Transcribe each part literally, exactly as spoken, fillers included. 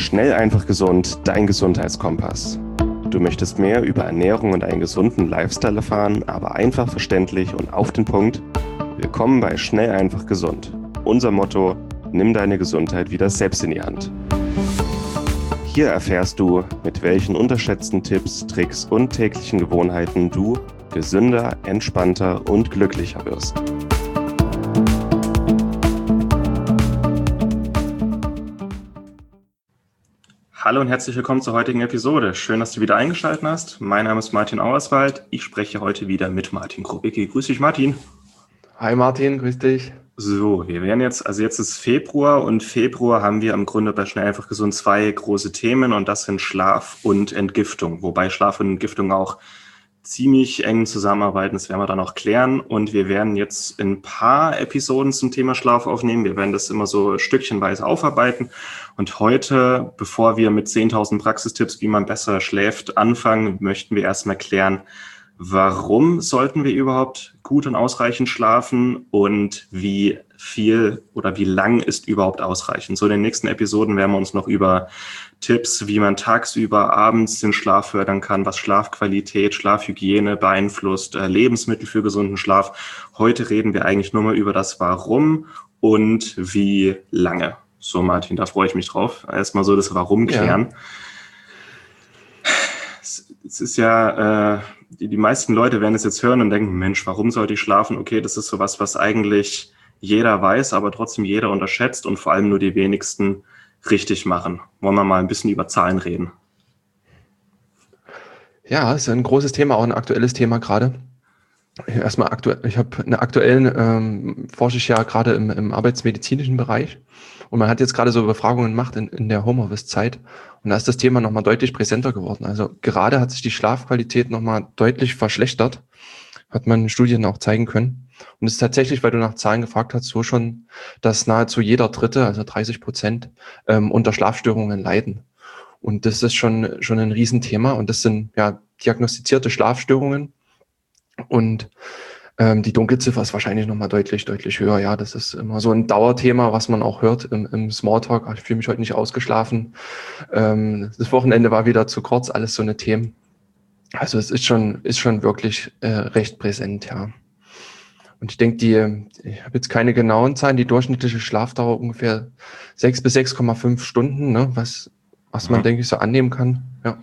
Schnell, einfach, gesund, dein Gesundheitskompass. Du möchtest mehr über Ernährung und einen gesunden Lifestyle erfahren, aber einfach verständlich und auf den Punkt? Willkommen bei Schnell, einfach, gesund. Unser Motto: Nimm deine Gesundheit wieder selbst in die Hand. Hier erfährst du, mit welchen unterschätzten Tipps, Tricks und täglichen Gewohnheiten du gesünder, entspannter und glücklicher wirst. Hallo und herzlich willkommen zur heutigen Episode. Schön, dass du wieder eingeschaltet hast. Mein Name ist Martin Auerswald. Ich spreche heute wieder mit Martin Krobicki. Grüß dich, Martin. Hi Martin, grüß dich. So, wir werden jetzt, also jetzt ist Februar und Februar haben wir im Grunde bei Schnell, einfach, gesund zwei große Themen und das sind Schlaf und Entgiftung. Wobei Schlaf und Entgiftung auch ziemlich eng zusammenarbeiten, das werden wir dann auch klären. Und wir werden jetzt ein paar Episoden zum Thema Schlaf aufnehmen. Wir werden das immer so stückchenweise aufarbeiten. Und heute, bevor wir mit zehntausend Praxistipps, wie man besser schläft, anfangen, möchten wir erstmal klären, warum sollten wir überhaupt gut und ausreichend schlafen und wie viel oder wie lang ist überhaupt ausreichend. So in den nächsten Episoden werden wir uns noch über Tipps, wie man tagsüber, abends den Schlaf fördern kann, was Schlafqualität, Schlafhygiene beeinflusst, äh, Lebensmittel für gesunden Schlaf. Heute reden wir eigentlich nur mal über das Warum und wie lange. So Martin, da freue ich mich drauf. Erstmal so das Warum klären. Ja. Es, es ist ja... Äh, Die, die meisten Leute werden es jetzt hören und denken, Mensch, warum sollte ich schlafen? Okay, das ist sowas, was eigentlich jeder weiß, aber trotzdem jeder unterschätzt und vor allem nur die wenigsten richtig machen. Wollen wir mal ein bisschen über Zahlen reden? Ja, ist ein großes Thema, auch ein aktuelles Thema gerade. Erstmal aktuell, ich habe eine aktuellen, ähm, forsche ich ja gerade im, im arbeitsmedizinischen Bereich und man hat jetzt gerade so Befragungen gemacht in, in der Homeoffice-Zeit und da ist das Thema nochmal deutlich präsenter geworden. Also gerade hat sich die Schlafqualität nochmal deutlich verschlechtert, hat man in Studien auch zeigen können. Und es ist tatsächlich, weil du nach Zahlen gefragt hast, so schon, dass nahezu jeder Dritte, also dreißig Prozent, ähm, unter Schlafstörungen leiden. Und das ist schon, schon ein Riesenthema und das sind ja diagnostizierte Schlafstörungen. Und ähm, die Dunkelziffer ist wahrscheinlich nochmal deutlich, deutlich höher. Ja, das ist immer so ein Dauerthema, was man auch hört im, im Smalltalk. Ich fühle mich heute nicht ausgeschlafen. Ähm, das Wochenende war wieder zu kurz, alles so eine Themen. Also es ist schon, ist schon wirklich äh, recht präsent, ja. Und ich denke, die, ich habe jetzt keine genauen Zahlen, die durchschnittliche Schlafdauer ungefähr sechs bis sechs Komma fünf Stunden, ne, was, was man, mhm. denke ich, so annehmen kann, ja.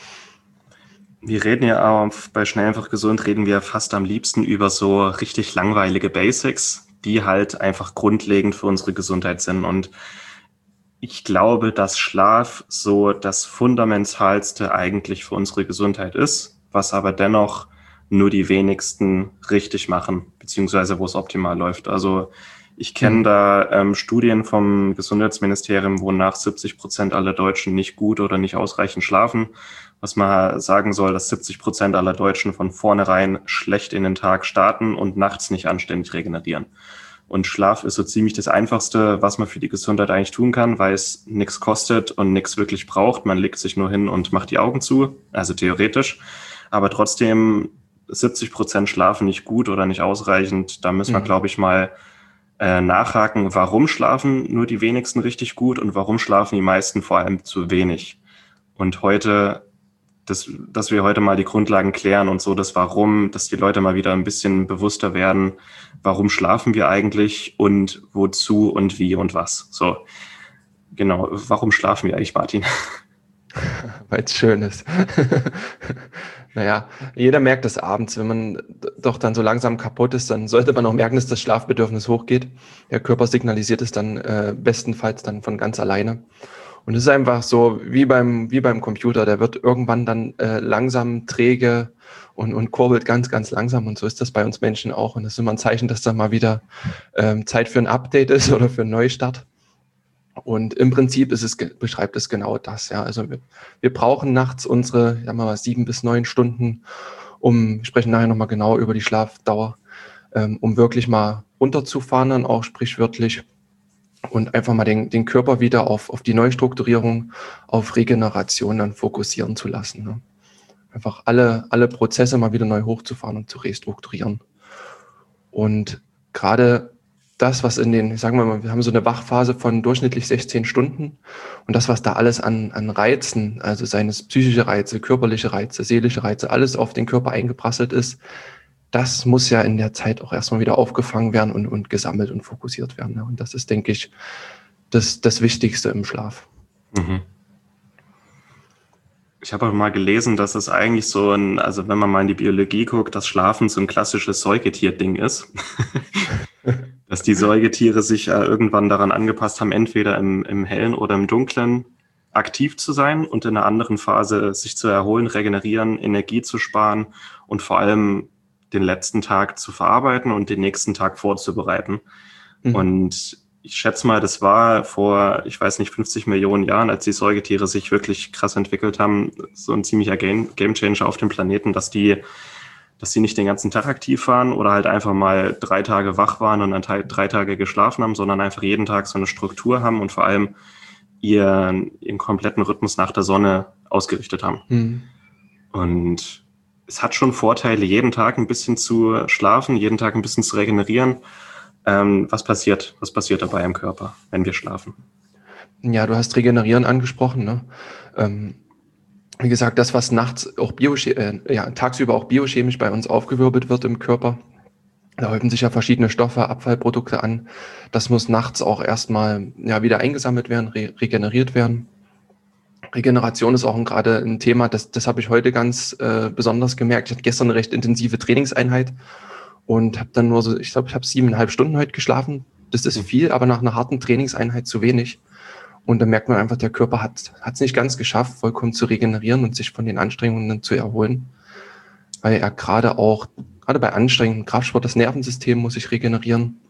Wir reden ja auch bei Schnell, einfach, gesund, reden wir fast am liebsten über so richtig langweilige Basics, die halt einfach grundlegend für unsere Gesundheit sind. Und ich glaube, dass Schlaf so das Fundamentalste eigentlich für unsere Gesundheit ist, was aber dennoch nur die wenigsten richtig machen, beziehungsweise wo es optimal läuft. Also ich kenne mhm. da ähm, Studien vom Gesundheitsministerium, wonach siebzig Prozent aller Deutschen nicht gut oder nicht ausreichend schlafen. Was man sagen soll, dass siebzig Prozent aller Deutschen von vornherein schlecht in den Tag starten und nachts nicht anständig regenerieren. Und Schlaf ist so ziemlich das Einfachste, was man für die Gesundheit eigentlich tun kann, weil es nichts kostet und nichts wirklich braucht. Man legt sich nur hin und macht die Augen zu, also theoretisch. Aber trotzdem siebzig Prozent schlafen nicht gut oder nicht ausreichend. Da müssen wir, mhm. glaube ich, mal äh, nachhaken, warum schlafen nur die wenigsten richtig gut und warum schlafen die meisten vor allem zu wenig. Und heute... Dass, dass wir heute mal die Grundlagen klären und so das Warum, dass die Leute mal wieder ein bisschen bewusster werden, warum schlafen wir eigentlich und wozu und wie und was. So, genau, warum schlafen wir eigentlich, Martin? Weil es schön ist. Naja, jeder merkt das abends, wenn man doch dann so langsam kaputt ist, dann sollte man auch merken, dass das Schlafbedürfnis hochgeht. Der Körper signalisiert es dann äh, bestenfalls dann von ganz alleine. Und es ist einfach so, wie beim, wie beim Computer, der wird irgendwann dann äh, langsam träge und, und kurbelt ganz, ganz langsam. Und so ist das bei uns Menschen auch. Und das ist immer ein Zeichen, dass da mal wieder ähm, Zeit für ein Update ist oder für einen Neustart. Und im Prinzip ist es, beschreibt es genau das. Ja, also wir, wir brauchen nachts unsere, sagen wir mal, sieben bis neun Stunden, um, wir sprechen nachher nochmal genau über die Schlafdauer, ähm, um wirklich mal runterzufahren, dann auch sprichwörtlich. Und einfach mal den, den Körper wieder auf, auf die Neustrukturierung, auf Regeneration dann fokussieren zu lassen. Ne? Einfach alle, alle Prozesse mal wieder neu hochzufahren und zu restrukturieren. Und gerade das, was in den, sagen wir mal, wir haben so eine Wachphase von durchschnittlich sechzehn Stunden und das, was da alles an, an Reizen, also seines psychische Reize, körperliche Reize, seelische Reize, alles auf den Körper eingeprasselt ist, das muss ja in der Zeit auch erstmal wieder aufgefangen werden und, und gesammelt und fokussiert werden. Ne? Und das ist, denke ich, das, das Wichtigste im Schlaf. Mhm. Ich habe auch mal gelesen, dass es eigentlich so ein, also wenn man mal in die Biologie guckt, dass Schlafen so ein klassisches Säugetier-Ding ist. Dass die Säugetiere sich äh, irgendwann daran angepasst haben, entweder im, im Hellen oder im Dunklen aktiv zu sein und in einer anderen Phase sich zu erholen, regenerieren, Energie zu sparen und vor allem den letzten Tag zu verarbeiten und den nächsten Tag vorzubereiten. Mhm. Und ich schätze mal, das war vor, ich weiß nicht, fünfzig Millionen Jahren, als die Säugetiere sich wirklich krass entwickelt haben, so ein ziemlicher Game, Gamechanger auf dem Planeten, dass die dass sie nicht den ganzen Tag aktiv waren oder halt einfach mal drei Tage wach waren und dann drei Tage geschlafen haben, sondern einfach jeden Tag so eine Struktur haben und vor allem ihren, ihren kompletten Rhythmus nach der Sonne ausgerichtet haben. Mhm. Und es hat schon Vorteile, jeden Tag ein bisschen zu schlafen, jeden Tag ein bisschen zu regenerieren. Ähm, was passiert? Was passiert dabei im Körper, wenn wir schlafen? Ja, du hast Regenerieren angesprochen, ne? Ähm Wie gesagt, das, was nachts auch bioche- äh, ja, tagsüber auch biochemisch bei uns aufgewirbelt wird im Körper, da häufen sich ja verschiedene Stoffe, Abfallprodukte an. Das muss nachts auch erstmal ja, wieder eingesammelt werden, re- regeneriert werden. Regeneration ist auch ein, gerade ein Thema, das, das habe ich heute ganz äh, besonders gemerkt. Ich hatte gestern eine recht intensive Trainingseinheit und habe dann nur so, ich glaube, ich habe siebeneinhalb Stunden heute geschlafen. Das ist viel, aber nach einer harten Trainingseinheit zu wenig. Und dann merkt man einfach, der Körper hat es nicht ganz geschafft, vollkommen zu regenerieren und sich von den Anstrengungen zu erholen. Weil er gerade auch, gerade bei anstrengendem Kraftsport, das Nervensystem muss sich regenerieren.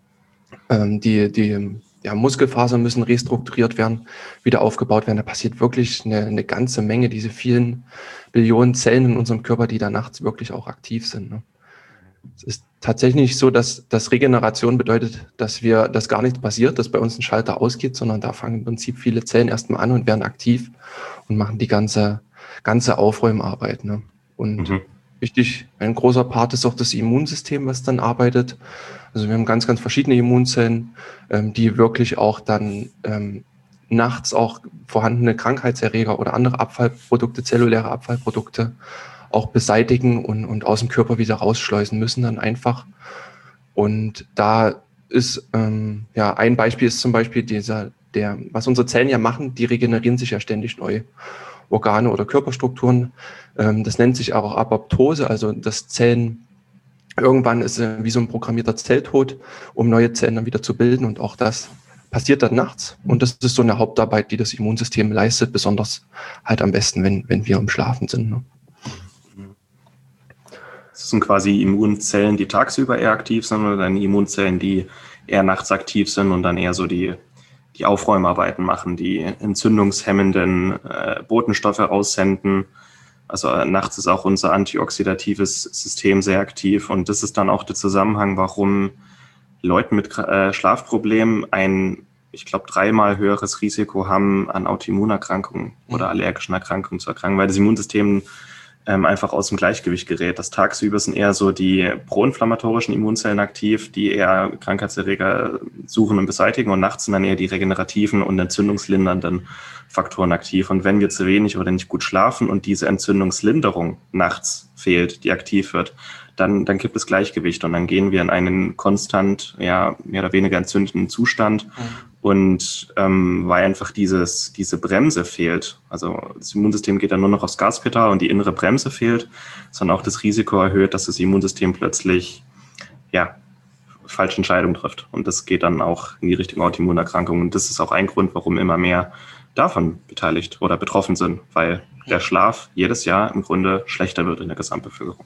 Ähm, die die ja, Muskelfasern müssen restrukturiert werden, wieder aufgebaut werden. Da passiert wirklich eine, eine ganze Menge, diese vielen Billionen Zellen in unserem Körper, die da nachts wirklich auch aktiv sind. Ne? Es ist tatsächlich nicht so, dass, dass Regeneration bedeutet, dass wir, dass gar nichts passiert, dass bei uns ein Schalter ausgeht, sondern da fangen im Prinzip viele Zellen erstmal an und werden aktiv und machen die ganze, ganze Aufräumarbeit. Ne? Und mhm. wichtig, ein großer Part ist auch das Immunsystem, was dann arbeitet. Also wir haben ganz, ganz verschiedene Immunzellen, ähm, die wirklich auch dann ähm, nachts auch vorhandene Krankheitserreger oder andere Abfallprodukte, zelluläre Abfallprodukte auch beseitigen und, und aus dem Körper wieder rausschleusen müssen dann einfach. Und da ist, ähm, ja, ein Beispiel ist zum Beispiel dieser, der, was unsere Zellen ja machen, die regenerieren sich ja ständig neu. Organe oder Körperstrukturen. Ähm, das nennt sich auch Apoptose, also das Zellen, irgendwann ist äh, wie so ein programmierter Zelltod, um neue Zellen dann wieder zu bilden und auch das passiert dann nachts. Und das ist so eine Hauptarbeit, die das Immunsystem leistet, besonders halt am besten, wenn, wenn wir im Schlafen sind. Ne? Das sind quasi Immunzellen, die tagsüber eher aktiv sind oder dann Immunzellen, die eher nachts aktiv sind und dann eher so die, die Aufräumarbeiten machen, die entzündungshemmenden äh, Botenstoffe raussenden. Also äh, nachts ist auch unser antioxidatives System sehr aktiv und das ist dann auch der Zusammenhang, warum Leute mit äh, Schlafproblemen ein, ich glaube, dreimal höheres Risiko haben, an Autoimmunerkrankungen mhm. oder allergischen Erkrankungen zu erkranken, weil das Immunsystem ähm, einfach aus dem Gleichgewicht gerät. Das tagsüber sind eher so die proinflammatorischen Immunzellen aktiv, die eher Krankheitserreger suchen und beseitigen und nachts sind dann eher die regenerativen und entzündungslindernden Faktoren aktiv. Und wenn wir zu wenig oder nicht gut schlafen und diese Entzündungslinderung nachts fehlt, die aktiv wird, dann, dann gibt es Gleichgewicht und dann gehen wir in einen konstant, ja, mehr oder weniger entzündeten Zustand. Mhm. Und ähm, weil einfach dieses, diese Bremse fehlt, also das Immunsystem geht dann nur noch aufs Gaspedal und die innere Bremse fehlt, sondern auch das Risiko erhöht, dass das Immunsystem plötzlich, ja, falsche Entscheidungen trifft. Und das geht dann auch in die Richtung Autoimmunerkrankungen. Und das ist auch ein Grund, warum immer mehr davon beteiligt oder betroffen sind, weil der Schlaf jedes Jahr im Grunde schlechter wird in der Gesamtbevölkerung.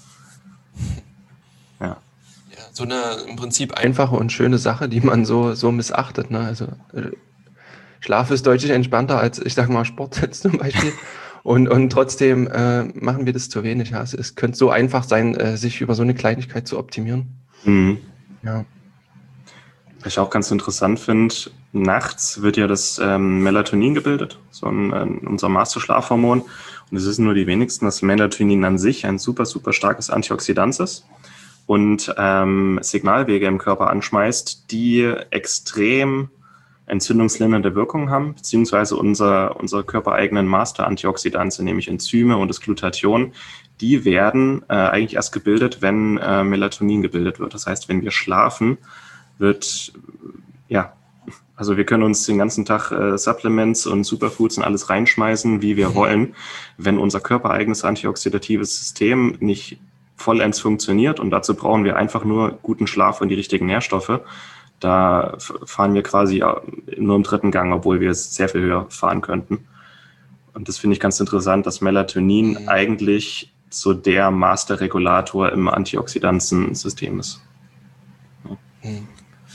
Ja. Ja, so eine im Prinzip einfache und schöne Sache, die man so, so missachtet. Ne? Also äh, Schlaf ist deutlich entspannter als, ich sag mal, Sport jetzt zum Beispiel. Und, und trotzdem äh, machen wir das zu wenig. Ja? Also es könnte so einfach sein, äh, sich über so eine Kleinigkeit zu optimieren. Mhm. Ja. Was ich auch ganz interessant finde, nachts wird ja das ähm, Melatonin gebildet, so ein, ein, unser Masterschlafhormon. Und es wissen nur die wenigsten, dass Melatonin an sich ein super, super starkes Antioxidant ist. und ähm, Signalwege im Körper anschmeißt, die extrem entzündungslindernde Wirkung haben, beziehungsweise unser, unsere körpereigenen Master-Antioxidantien, nämlich Enzyme und das Glutathion, die werden äh, eigentlich erst gebildet, wenn äh, Melatonin gebildet wird. Das heißt, wenn wir schlafen, wird, ja, also wir können uns den ganzen Tag äh, Supplements und Superfoods und alles reinschmeißen, wie wir wollen. Wenn unser körpereigenes antioxidatives System nicht vollends funktioniert, und dazu brauchen wir einfach nur guten Schlaf und die richtigen Nährstoffe, da fahren wir quasi nur im dritten Gang, obwohl wir es sehr viel höher fahren könnten. Und das finde ich ganz interessant, dass Melatonin mhm. eigentlich so der Masterregulator im Antioxidantensystem ist. Ja. Mhm.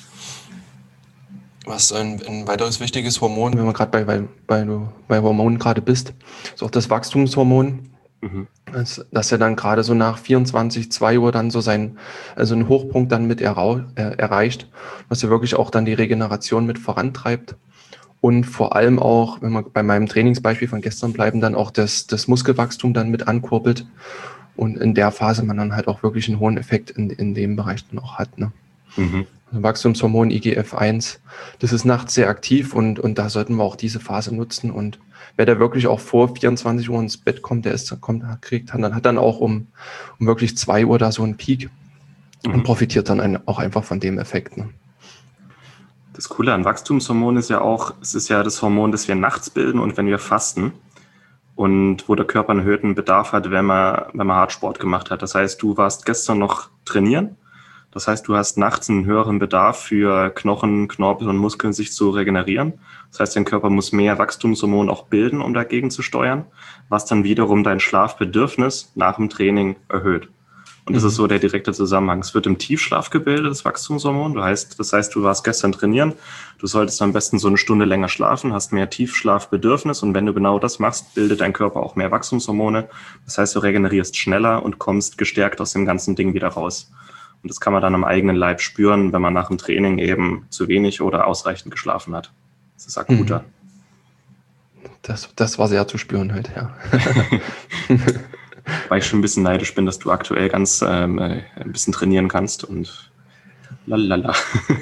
Was ein, ein weiteres wichtiges Hormon, wenn man gerade bei, bei, bei, bei Hormonen gerade bist, ist auch das Wachstumshormon. Mhm. Das, dass er dann gerade so nach vierundzwanzig, zwei Uhr dann so sein, also einen Hochpunkt dann mit errau, äh, erreicht, was er wirklich auch dann die Regeneration mit vorantreibt. Und vor allem auch, wenn wir bei meinem Trainingsbeispiel von gestern bleiben, dann auch das, das Muskelwachstum dann mit ankurbelt und in der Phase man dann halt auch wirklich einen hohen Effekt in, in dem Bereich dann auch hat. Ne? Mhm. Wachstumshormon I G F eins, das ist nachts sehr aktiv und, und da sollten wir auch diese Phase nutzen. Und wer da wirklich auch vor vierundzwanzig Uhr ins Bett kommt, der ist, kommt, kriegt dann, hat dann auch um, um wirklich zwei Uhr da so einen Peak mhm. und profitiert dann ein, auch einfach von dem Effekt. Ne? Das Coole an Wachstumshormon ist ja auch, es ist ja das Hormon, das wir nachts bilden und wenn wir fasten und wo der Körper einen erhöhten Bedarf hat, wenn man, wenn man Hartsport gemacht hat. Das heißt, du warst gestern noch trainieren. Das heißt, du hast nachts einen höheren Bedarf für Knochen, Knorpel und Muskeln, sich zu regenerieren. Das heißt, dein Körper muss mehr Wachstumshormon auch bilden, um dagegen zu steuern, was dann wiederum dein Schlafbedürfnis nach dem Training erhöht. Und das mhm. ist so der direkte Zusammenhang. Es wird im Tiefschlaf gebildet, das Wachstumshormon. Das heißt, das heißt, du warst gestern trainieren, du solltest am besten so eine Stunde länger schlafen, hast mehr Tiefschlafbedürfnis und wenn du genau das machst, bildet dein Körper auch mehr Wachstumshormone. Das heißt, du regenerierst schneller und kommst gestärkt aus dem ganzen Ding wieder raus. Und das kann man dann am eigenen Leib spüren, wenn man nach dem Training eben zu wenig oder ausreichend geschlafen hat. Das ist akuter. Das, das war sehr zu spüren halt, ja. Weil ich schon ein bisschen neidisch bin, dass du aktuell ganz ähm, ein bisschen trainieren kannst und lalala.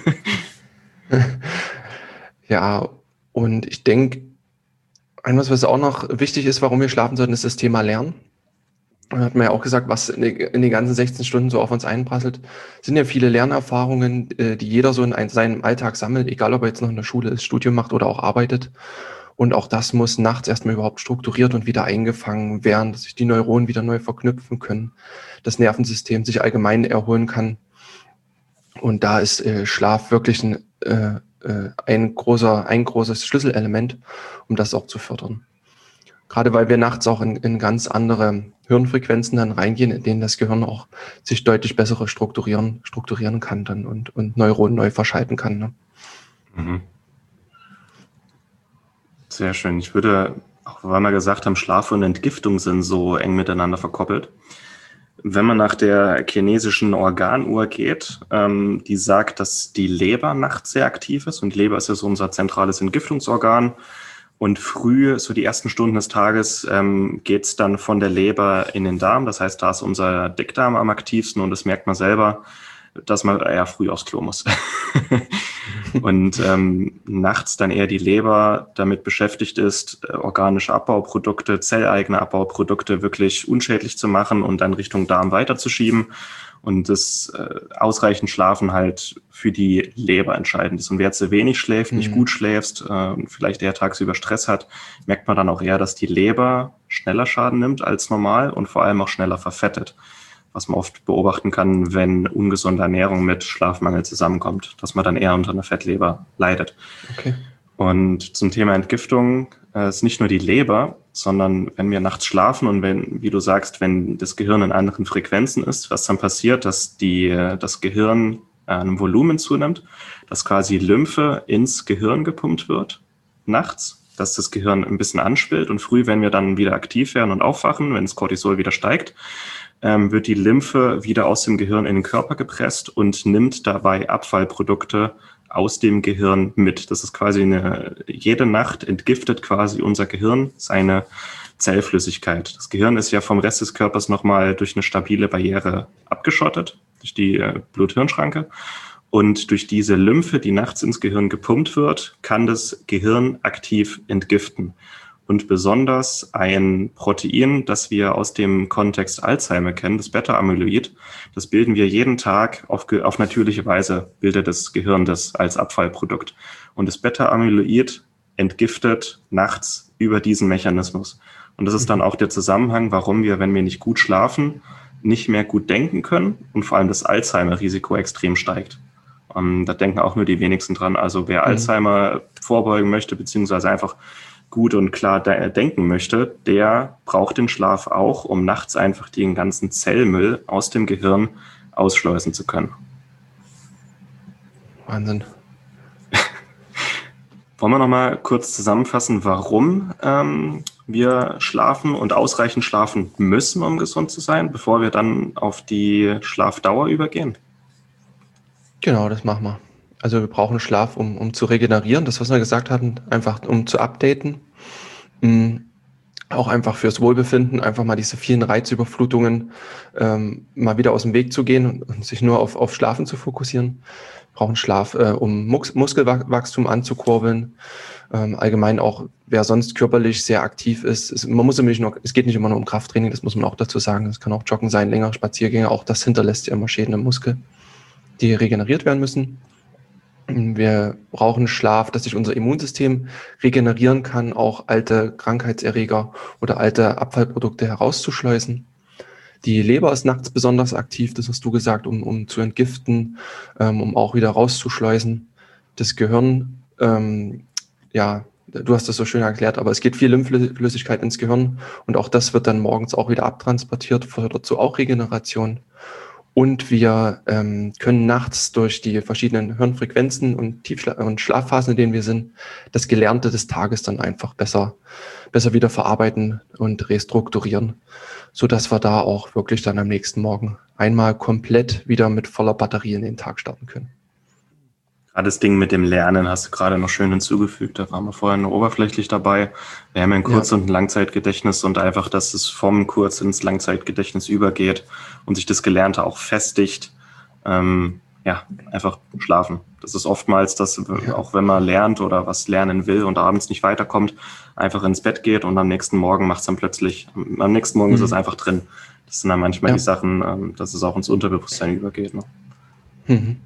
Ja, und ich denke, etwas, was auch noch wichtig ist, warum wir schlafen sollten, ist das Thema Lernen. Da hat man ja auch gesagt, was in, die, in den ganzen sechzehn Stunden so auf uns einprasselt, sind ja viele Lernerfahrungen, die jeder so in ein, seinem Alltag sammelt, egal ob er jetzt noch in der Schule ist, Studium macht oder auch arbeitet. Und auch das muss nachts erstmal überhaupt strukturiert und wieder eingefangen werden, dass sich die Neuronen wieder neu verknüpfen können, das Nervensystem sich allgemein erholen kann. Und da ist äh, Schlaf wirklich ein, äh, ein, großer, ein großes Schlüsselelement, um das auch zu fördern. Gerade weil wir nachts auch in, in ganz andere Hirnfrequenzen dann reingehen, in denen das Gehirn auch sich deutlich besser strukturieren, strukturieren kann dann und, und Neuronen neu verschalten kann. Ne? Mhm. Sehr schön. Ich würde, auch weil wir gesagt haben, Schlaf und Entgiftung sind so eng miteinander verkoppelt. Wenn man nach der chinesischen Organuhr geht, ähm, die sagt, dass die Leber nachts sehr aktiv ist und die Leber ist ja so unser zentrales Entgiftungsorgan. Und früh, so die ersten Stunden des Tages, ähm, geht's dann von der Leber in den Darm. Das heißt, da ist unser Dickdarm am aktivsten und das merkt man selber, dass man eher früh aufs Klo muss. Und ähm, nachts dann eher die Leber damit beschäftigt ist, äh, organische Abbauprodukte, zelleigene Abbauprodukte wirklich unschädlich zu machen und dann Richtung Darm weiterzuschieben. Und das äh, ausreichend Schlafen halt für die Leber entscheidend ist. Und wer zu wenig schläft, nicht mhm. gut schläfst, äh, vielleicht eher tagsüber Stress hat, merkt man dann auch eher, dass die Leber schneller Schaden nimmt als normal und vor allem auch schneller verfettet. Was man oft beobachten kann, wenn ungesunde Ernährung mit Schlafmangel zusammenkommt, dass man dann eher unter einer Fettleber leidet. Okay. Und zum Thema Entgiftung äh, ist nicht nur die Leber, sondern wenn wir nachts schlafen und wenn, wie du sagst, wenn das Gehirn in anderen Frequenzen ist, was dann passiert, dass die, das Gehirn an einem Volumen zunimmt, dass quasi Lymphe ins Gehirn gepumpt wird nachts, dass das Gehirn ein bisschen anschwillt und früh, wenn wir dann wieder aktiv werden und aufwachen, wenn das Cortisol wieder steigt, ähm, wird die Lymphe wieder aus dem Gehirn in den Körper gepresst und nimmt dabei Abfallprodukte aus dem Gehirn mit. Das ist quasi eine, jede Nacht entgiftet quasi unser Gehirn seine Zellflüssigkeit. Das Gehirn ist ja vom Rest des Körpers nochmal durch eine stabile Barriere abgeschottet. durch die äh, Blut-Hirn-Schranke. Und durch diese Lymphe, die nachts ins Gehirn gepumpt wird, kann das Gehirn aktiv entgiften. Und besonders ein Protein, das wir aus dem Kontext Alzheimer kennen, das Beta-Amyloid, das bilden wir jeden Tag auf, auf natürliche Weise, bildet das Gehirn das als Abfallprodukt. Und das Beta-Amyloid entgiftet nachts über diesen Mechanismus. Und das ist dann auch der Zusammenhang, warum wir, wenn wir nicht gut schlafen, nicht mehr gut denken können und vor allem das Alzheimer-Risiko extrem steigt. Um, da denken auch nur die wenigsten dran. Also wer mhm. Alzheimer vorbeugen möchte, beziehungsweise einfach gut und klar de- denken möchte, der braucht den Schlaf auch, um nachts einfach den ganzen Zellmüll aus dem Gehirn ausschleusen zu können. Wahnsinn. Wollen wir nochmal kurz zusammenfassen, warum ähm, wir schlafen und ausreichend schlafen müssen, um gesund zu sein, bevor wir dann auf die Schlafdauer übergehen? Genau, das machen wir. Also wir brauchen Schlaf, um, um zu regenerieren, das, was wir gesagt hatten, einfach um zu updaten. Mhm. Auch einfach fürs Wohlbefinden, einfach mal diese vielen Reizüberflutungen ähm, mal wieder aus dem Weg zu gehen und, und sich nur auf, auf Schlafen zu fokussieren. Wir brauchen Schlaf, äh, um Mus- Muskelwachstum anzukurbeln. Ähm, allgemein auch, wer sonst körperlich sehr aktiv ist. Es, man muss nämlich noch, es geht nicht immer nur um Krafttraining, das muss man auch dazu sagen. Es kann auch Joggen sein, längere Spaziergänge. Auch das hinterlässt ja immer Schäden im Muskel, die regeneriert werden müssen. Wir brauchen Schlaf, dass sich unser Immunsystem regenerieren kann, auch alte Krankheitserreger oder alte Abfallprodukte herauszuschleusen. Die Leber ist nachts besonders aktiv, das hast du gesagt, um, um zu entgiften, ähm, um auch wieder rauszuschleusen. Das Gehirn, ähm, ja, du hast das so schön erklärt, aber es geht viel Lymphflüssigkeit ins Gehirn und auch das wird dann morgens auch wieder abtransportiert, fördert so auch Regeneration. Und wir ähm, können nachts durch die verschiedenen Hirnfrequenzen und Tiefschla- und Schlafphasen, in denen wir sind, das Gelernte des Tages dann einfach besser, besser wieder verarbeiten und restrukturieren, sodass wir da auch wirklich dann am nächsten Morgen einmal komplett wieder mit voller Batterie in den Tag starten können. Gerade das Ding mit dem Lernen hast du gerade noch schön hinzugefügt. Da waren wir vorher nur oberflächlich dabei. Wir haben ein Kurz- ja. und ein Langzeitgedächtnis und einfach, dass es vom Kurz- ins Langzeitgedächtnis übergeht und sich das Gelernte auch festigt. Ähm, ja, einfach schlafen. Das ist oftmals, dass ja. auch wenn man lernt oder was lernen will und abends nicht weiterkommt, einfach ins Bett geht und am nächsten Morgen macht es dann plötzlich, am nächsten Morgen mhm. ist es einfach drin. Das sind dann manchmal ja. die Sachen, ähm, dass es auch ins Unterbewusstsein übergeht. Ne? Mhm.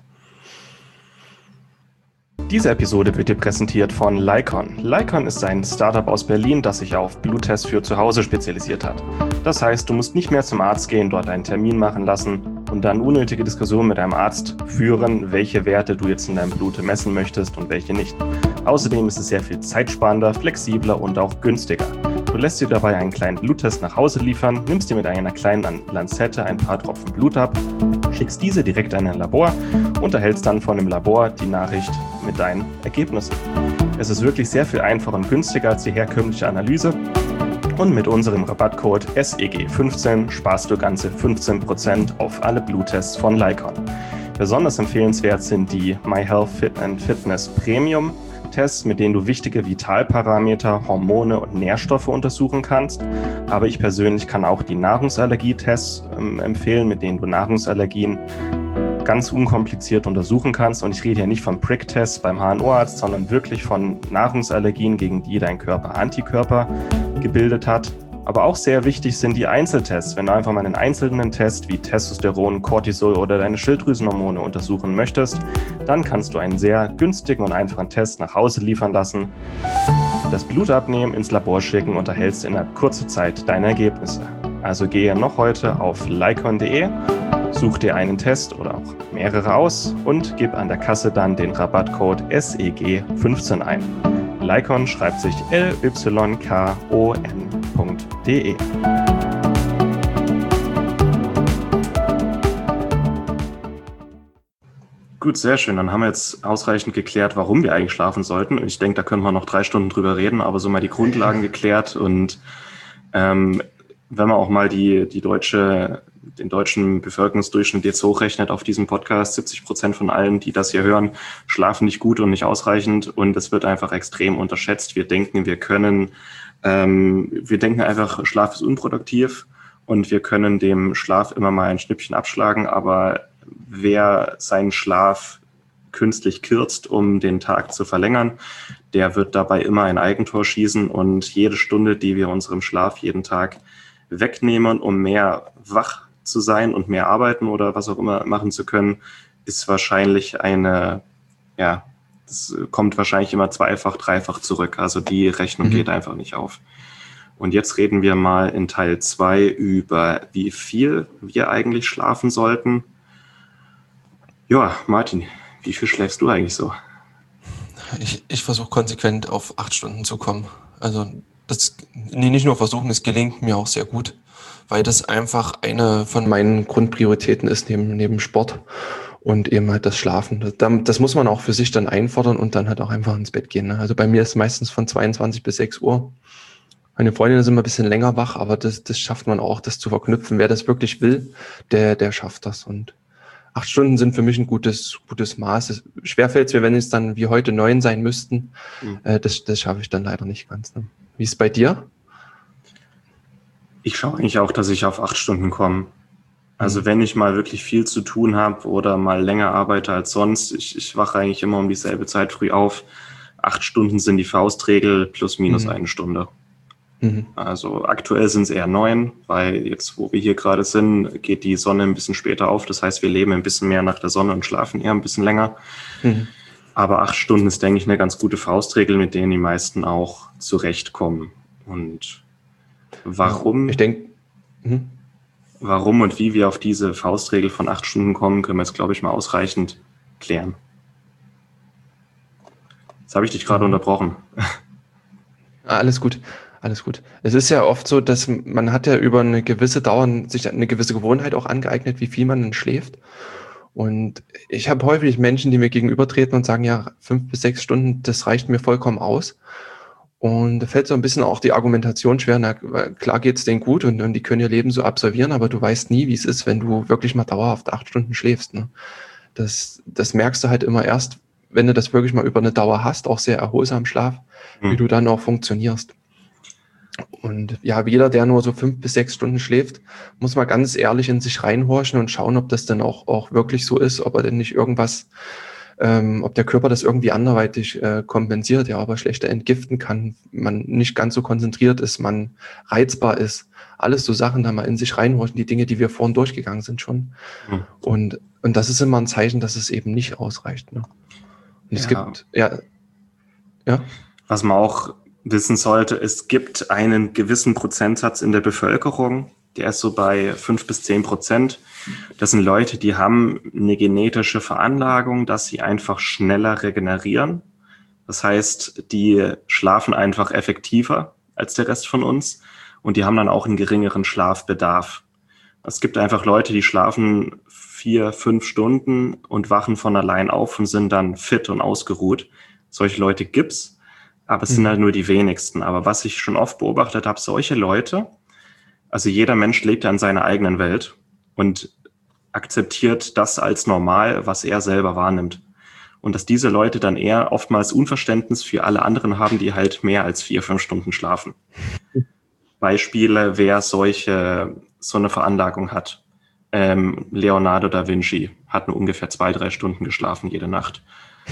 Diese Episode wird dir präsentiert von Lycon. Lycon ist ein Startup aus Berlin, das sich auf Bluttests für zu Hause spezialisiert hat. Das heißt, du musst nicht mehr zum Arzt gehen, dort einen Termin machen lassen und dann unnötige Diskussionen mit deinem Arzt führen, welche Werte du jetzt in deinem Blut messen möchtest und welche nicht. Außerdem ist es sehr viel zeitsparender, flexibler und auch günstiger. Du lässt dir dabei einen kleinen Bluttest nach Hause liefern, nimmst dir mit einer kleinen Lanzette ein paar Tropfen Blut ab, schickst diese direkt an ein Labor und erhältst dann von dem Labor die Nachricht mit deinen Ergebnissen. Es ist wirklich sehr viel einfacher und günstiger als die herkömmliche Analyse und mit unserem Rabattcode S E G fünfzehn sparst du ganze fünfzehn Prozent auf alle Bluttests von Lycon. Besonders empfehlenswert sind die MyHealth Fit and Fitness Premium Tests, mit denen du wichtige Vitalparameter, Hormone und Nährstoffe untersuchen kannst. Aber ich persönlich kann auch die Nahrungsallergietests ähm, empfehlen, mit denen du Nahrungsallergien ganz unkompliziert untersuchen kannst. Und ich rede hier nicht von Prick-Tests beim H N O-Arzt, sondern wirklich von Nahrungsallergien, gegen die dein Körper Antikörper gebildet hat. Aber auch sehr wichtig sind die Einzeltests. Wenn du einfach mal einen einzelnen Test wie Testosteron, Cortisol oder deine Schilddrüsenhormone untersuchen möchtest, dann kannst du einen sehr günstigen und einfachen Test nach Hause liefern lassen, das Blut abnehmen, ins Labor schicken und erhältst innerhalb kurzer Zeit deine Ergebnisse. Also gehe noch heute auf lycon punkt de, such dir einen Test oder auch mehrere aus und gib an der Kasse dann den Rabattcode S E G fünfzehn ein. Lycon schreibt sich L Y K O N punkt de. Gut, sehr schön. Dann haben wir jetzt ausreichend geklärt, warum wir eigentlich schlafen sollten. Ich denke, da können wir noch drei Stunden drüber reden, aber so mal die Grundlagen geklärt. Und ähm, wenn man auch mal die, die deutsche, den deutschen Bevölkerungsdurchschnitt jetzt hochrechnet auf diesem Podcast, siebzig Prozent von allen, die das hier hören, schlafen nicht gut und nicht ausreichend. Und es wird einfach extrem unterschätzt. Wir denken, wir können, ähm, wir denken einfach, Schlaf ist unproduktiv und wir können dem Schlaf immer mal ein Schnippchen abschlagen. Aber wer seinen Schlaf künstlich kürzt, um den Tag zu verlängern, der wird dabei immer ein Eigentor schießen und jede Stunde, die wir unserem Schlaf jeden Tag wegnehmen, um mehr wach zu sein und mehr arbeiten oder was auch immer machen zu können, ist wahrscheinlich eine, ja, das kommt wahrscheinlich immer zweifach, dreifach zurück. Also die Rechnung mhm. geht einfach nicht auf. Und jetzt reden wir mal in Teil zwei über, wie viel wir eigentlich schlafen sollten. Ja, Martin, wie viel schläfst du eigentlich so? Ich, ich versuche konsequent auf acht Stunden zu kommen. Also das, nee, nicht nur versuchen, es gelingt mir auch sehr gut, weil das einfach eine von meinen Grundprioritäten ist neben, neben Sport und eben halt das Schlafen. Das, das muss man auch für sich dann einfordern und dann halt auch einfach ins Bett gehen. Ne? Also bei mir ist meistens von zweiundzwanzig bis sechs Uhr. Meine Freundin ist immer ein bisschen länger wach, aber das, das schafft man auch, das zu verknüpfen. Wer das wirklich will, der, der schafft das. Und acht Stunden sind für mich ein gutes, gutes Maß. Schwer fällt es mir, wenn es dann wie heute neun sein müssten. Mhm. Äh, das, das schaffe ich dann leider nicht ganz. Ne? Wie ist es bei dir? Ich schaue eigentlich auch, dass ich auf acht Stunden komme. Also mhm. wenn ich mal wirklich viel zu tun habe oder mal länger arbeite als sonst, ich, ich wache eigentlich immer um dieselbe Zeit früh auf. Acht Stunden sind die Faustregel plus minus mhm. eine Stunde. Mhm. Also aktuell sind es eher neun, weil jetzt, wo wir hier gerade sind, geht die Sonne ein bisschen später auf. Das heißt, wir leben ein bisschen mehr nach der Sonne und schlafen eher ein bisschen länger. Mhm. Aber acht Stunden ist, denke ich, eine ganz gute Faustregel, mit denen die meisten auch zurechtkommen. Und warum, ich denke, mhm. warum und wie wir auf diese Faustregel von acht Stunden kommen, können wir jetzt, glaube ich, mal ausreichend klären. Jetzt habe ich dich gerade mhm. unterbrochen. Alles gut. Alles gut. Es ist ja oft so, dass man hat ja über eine gewisse Dauer sich eine gewisse Gewohnheit auch angeeignet, wie viel man dann schläft. Und ich habe häufig Menschen, die mir gegenübertreten und sagen, ja, fünf bis sechs Stunden, das reicht mir vollkommen aus. Und da fällt so ein bisschen auch die Argumentation schwer. Na, klar geht's denen gut und, und die können ihr Leben so absolvieren, aber du weißt nie, wie es ist, wenn du wirklich mal dauerhaft acht Stunden schläfst. Ne? Das, das merkst du halt immer erst, wenn du das wirklich mal über eine Dauer hast, auch sehr erholsam Schlaf, mhm. wie du dann auch funktionierst. Und ja, jeder, der nur so fünf bis sechs Stunden schläft, muss mal ganz ehrlich in sich reinhorchen und schauen, ob das dann auch, auch wirklich so ist, ob er denn nicht irgendwas, ähm, ob der Körper das irgendwie anderweitig äh, kompensiert, ja, ob er schlechter entgiften kann, man nicht ganz so konzentriert ist, man reizbar ist. Alles so Sachen, da mal in sich reinhorchen, die Dinge, die wir vorhin durchgegangen sind schon. Mhm. Und, und das ist immer ein Zeichen, dass es eben nicht ausreicht. Ne? Und es ja. gibt, ja, ja. Was man auch wissen sollte, es gibt einen gewissen Prozentsatz in der Bevölkerung, der ist so bei fünf bis zehn Prozent. Das sind Leute, die haben eine genetische Veranlagung, dass sie einfach schneller regenerieren. Das heißt, die schlafen einfach effektiver als der Rest von uns und die haben dann auch einen geringeren Schlafbedarf. Es gibt einfach Leute, die schlafen vier, fünf Stunden und wachen von allein auf und sind dann fit und ausgeruht. Solche Leute gibt's. Aber es sind halt nur die wenigsten. Aber was ich schon oft beobachtet habe, solche Leute, also jeder Mensch lebt ja in seiner eigenen Welt und akzeptiert das als normal, was er selber wahrnimmt. Und dass diese Leute dann eher oftmals Unverständnis für alle anderen haben, die halt mehr als vier, fünf Stunden schlafen. Beispiele, wer solche, so eine Veranlagung hat. Ähm, Leonardo da Vinci hat nur ungefähr zwei, drei Stunden geschlafen jede Nacht.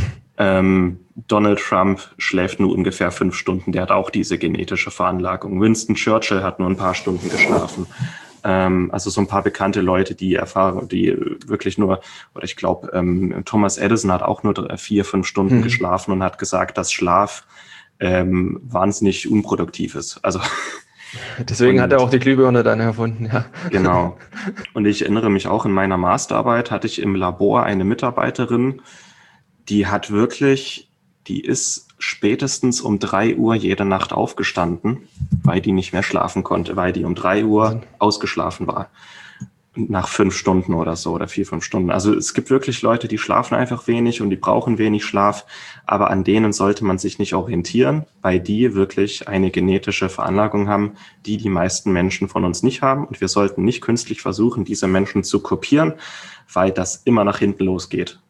Ähm, Donald Trump schläft nur ungefähr fünf Stunden, der hat auch diese genetische Veranlagung. Winston Churchill hat nur ein paar Stunden geschlafen. Ähm, also so ein paar bekannte Leute, die erfahren, die wirklich nur, oder ich glaube, ähm, Thomas Edison hat auch nur drei, vier, fünf Stunden mhm. geschlafen und hat gesagt, dass Schlaf ähm, wahnsinnig unproduktiv ist. Also deswegen und, hat er auch die Glühbirne dann erfunden, ja. Genau. Und ich erinnere mich auch, in meiner Masterarbeit hatte ich im Labor eine Mitarbeiterin, die hat wirklich, die ist spätestens um drei Uhr jede Nacht aufgestanden, weil die nicht mehr schlafen konnte, weil die um drei Uhr ausgeschlafen war. Nach fünf Stunden oder so oder vier, fünf Stunden. Also es gibt wirklich Leute, die schlafen einfach wenig und die brauchen wenig Schlaf, aber an denen sollte man sich nicht orientieren, weil die wirklich eine genetische Veranlagung haben, die die meisten Menschen von uns nicht haben. Und wir sollten nicht künstlich versuchen, diese Menschen zu kopieren, weil das immer nach hinten losgeht.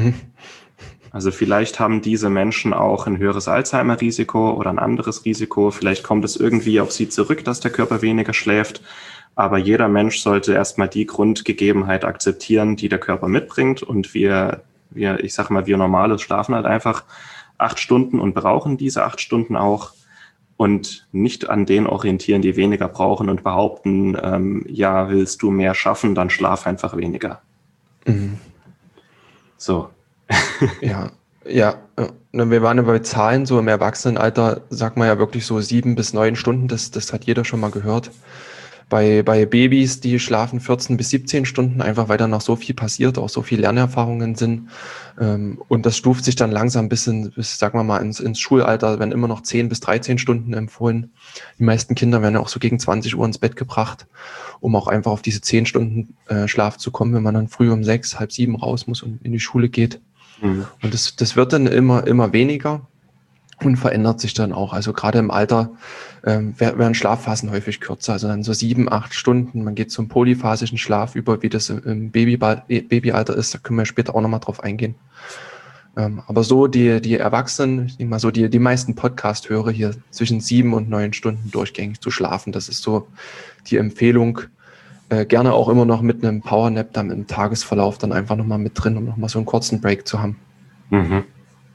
Also vielleicht haben diese Menschen auch ein höheres Alzheimer-Risiko oder ein anderes Risiko. Vielleicht kommt es irgendwie auf sie zurück, dass der Körper weniger schläft, Aber jeder Mensch sollte erstmal die Grundgegebenheit akzeptieren, die der Körper mitbringt. Und wir, wir, ich sag mal, wir Normale schlafen halt einfach acht Stunden und brauchen diese acht Stunden auch. Und nicht an denen orientieren, die weniger brauchen und behaupten, ähm, ja, willst du mehr schaffen, dann schlaf einfach weniger. Mhm. So. Ja, ja. Wir waren ja bei Zahlen, so im Erwachsenenalter, sagt man ja wirklich so sieben bis neun Stunden, das, das hat jeder schon mal gehört. Bei, bei Babys, die schlafen vierzehn bis siebzehn Stunden, einfach weil da noch so viel passiert, auch so viel Lernerfahrungen sind. Und das stuft sich dann langsam bis, in, bis sagen wir mal, ins, ins Schulalter, werden immer noch zehn bis dreizehn Stunden empfohlen. Die meisten Kinder werden ja auch so gegen zwanzig Uhr ins Bett gebracht, um auch einfach auf diese zehn Stunden äh, Schlaf zu kommen, wenn man dann früh um sechs, halb sieben raus muss und in die Schule geht. Mhm. Und das, das wird dann immer, immer weniger. Und verändert sich dann auch. Also gerade im Alter ähm, werden Schlafphasen häufig kürzer. Also dann so sieben, acht Stunden. Man geht zum polyphasischen Schlaf über, wie das im Babyba- Babyalter ist. Da können wir später auch nochmal drauf eingehen. Ähm, aber so die, die Erwachsenen, ich denke mal so die, die meisten Podcast-Hörer hier zwischen sieben und neun Stunden durchgängig zu schlafen. Das ist so die Empfehlung. Äh, gerne auch immer noch mit einem Powernap dann im Tagesverlauf dann einfach nochmal mit drin, um nochmal so einen kurzen Break zu haben. Mhm.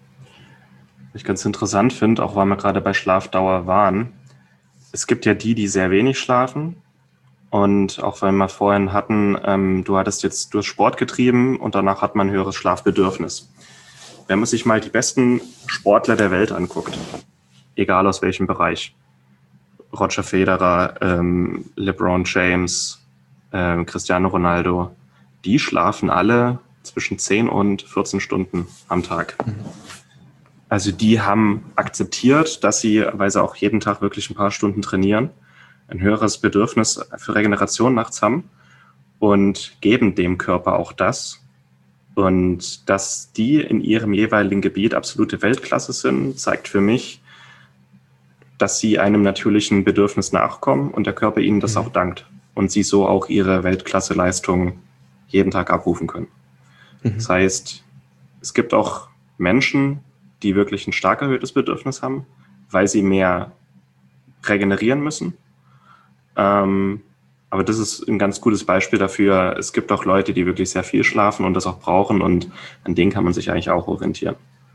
Ich ganz interessant finde, auch weil wir gerade bei Schlafdauer waren, es gibt ja die, die sehr wenig schlafen und auch weil wir vorhin hatten, ähm, du hattest jetzt durch Sport getrieben und danach hat man ein höheres Schlafbedürfnis. Wenn man sich mal die besten Sportler der Welt anguckt, egal aus welchem Bereich, Roger Federer, ähm, LeBron James, ähm, Cristiano Ronaldo, die schlafen alle zwischen zehn und vierzehn Stunden am Tag. Mhm. Also die haben akzeptiert, dass sie, weil sie auch jeden Tag wirklich ein paar Stunden trainieren, ein höheres Bedürfnis für Regeneration nachts haben und geben dem Körper auch das. Und dass die in ihrem jeweiligen Gebiet absolute Weltklasse sind, zeigt für mich, dass sie einem natürlichen Bedürfnis nachkommen und der Körper ihnen das mhm. auch dankt. Und sie so auch ihre Weltklasse-Leistung jeden Tag abrufen können. Mhm. Das heißt, es gibt auch Menschen, die wirklich ein stark erhöhtes Bedürfnis haben, weil sie mehr regenerieren müssen. Ähm, aber das ist ein ganz gutes Beispiel dafür. Es gibt auch Leute, die wirklich sehr viel schlafen und das auch brauchen und an denen kann man sich eigentlich auch orientieren.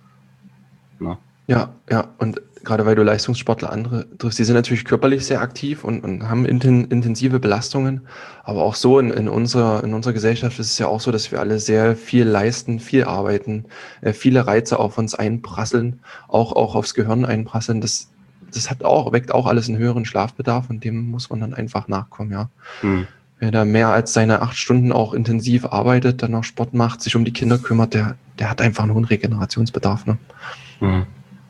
Ja, ja, ja. Und gerade weil du Leistungssportler andere triffst, die sind natürlich körperlich sehr aktiv und, und haben inten, intensive Belastungen. Aber auch so in, in, unserer, in unserer Gesellschaft ist es ja auch so, dass wir alle sehr viel leisten, viel arbeiten, äh, viele Reize auf uns einprasseln, auch, auch aufs Gehirn einprasseln. Das, das hat auch, weckt auch alles einen höheren Schlafbedarf und dem muss man dann einfach nachkommen, ja. Hm. Wer da mehr als seine acht Stunden auch intensiv arbeitet, dann noch Sport macht, sich um die Kinder kümmert, der, der hat einfach einen hohen Regenerationsbedarf, ne? Hm.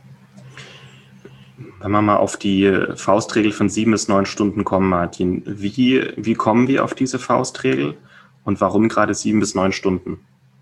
Wenn wir mal auf die Faustregel von sieben bis neun Stunden kommen, Martin, wie, wie kommen wir auf diese Faustregel und warum gerade sieben bis neun Stunden?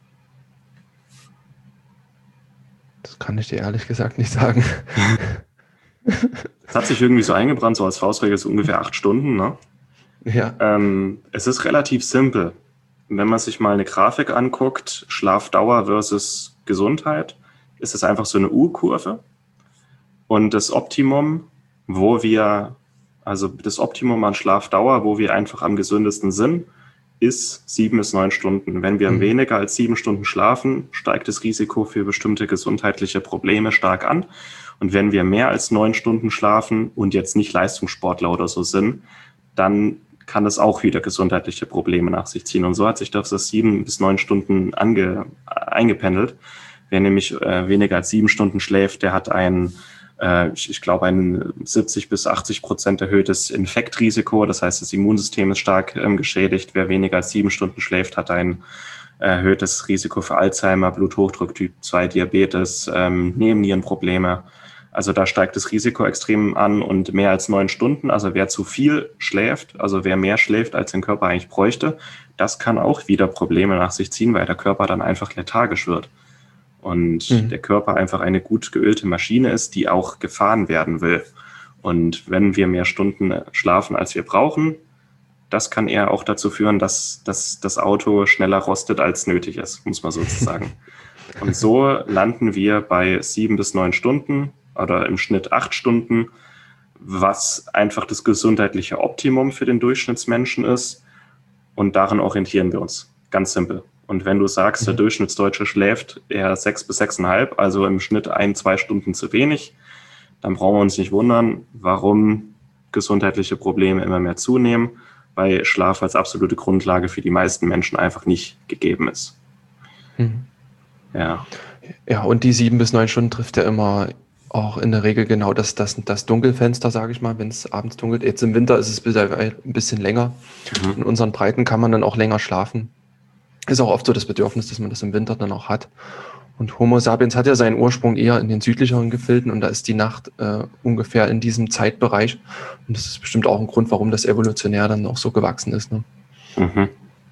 Das kann ich dir ehrlich gesagt nicht sagen. Es hat sich irgendwie so eingebrannt, so als Faustregel so ungefähr acht Stunden, ne? Ja. Ähm, es ist relativ simpel. Wenn man sich mal eine Grafik anguckt, Schlafdauer versus Gesundheit, ist es einfach so eine U-Kurve. Und das Optimum, wo wir, also das Optimum an Schlafdauer, wo wir einfach am gesündesten sind, ist sieben bis neun Stunden. Wenn wir mhm. weniger als sieben Stunden schlafen, steigt das Risiko für bestimmte gesundheitliche Probleme stark an. Und wenn wir mehr als neun Stunden schlafen und jetzt nicht Leistungssportler oder so sind, dann kann das auch wieder gesundheitliche Probleme nach sich ziehen. Und so hat sich das sieben bis neun Stunden ange, eingependelt. Wer nämlich äh, weniger als sieben Stunden schläft, der hat ein Ich glaube, ein siebzig bis achtzig Prozent erhöhtes Infektrisiko. Das heißt, das Immunsystem ist stark ähm, geschädigt. Wer weniger als sieben Stunden schläft, hat ein erhöhtes Risiko für Alzheimer, Bluthochdruck, Typ zwei, Diabetes, ähm, Nebennierenprobleme. Also da steigt das Risiko extrem an und mehr als neun Stunden. Also wer zu viel schläft, also wer mehr schläft, als den Körper eigentlich bräuchte, das kann auch wieder Probleme nach sich ziehen, weil der Körper dann einfach lethargisch wird. Und mhm. der Körper einfach eine gut geölte Maschine ist, die auch gefahren werden will. Und wenn wir mehr Stunden schlafen, als wir brauchen, das kann eher auch dazu führen, dass, dass das Auto schneller rostet, als nötig ist, muss man sozusagen. Und so landen wir bei sieben bis neun Stunden oder im Schnitt acht Stunden, was einfach das gesundheitliche Optimum für den Durchschnittsmenschen ist. Und daran orientieren wir uns. Ganz simpel. Und wenn du sagst, der Durchschnittsdeutsche schläft eher sechs bis sechseinhalb, also im Schnitt ein, zwei Stunden zu wenig, dann brauchen wir uns nicht wundern, warum gesundheitliche Probleme immer mehr zunehmen, weil Schlaf als absolute Grundlage für die meisten Menschen einfach nicht gegeben ist. Mhm. Ja. Ja, und die sieben bis neun Stunden trifft ja immer auch in der Regel genau das, das, das Dunkelfenster, sage ich mal, wenn es abends dunkelt. Jetzt im Winter ist es ein bisschen länger. Mhm. In unseren Breiten kann man dann auch länger schlafen. Ist auch oft so das Bedürfnis, dass man das im Winter dann auch hat. Und Homo sapiens hat ja seinen Ursprung eher in den südlicheren Gefilden und da ist die Nacht äh, ungefähr in diesem Zeitbereich. Und das ist bestimmt auch ein Grund, warum das evolutionär dann auch so gewachsen ist. Ne? Mhm.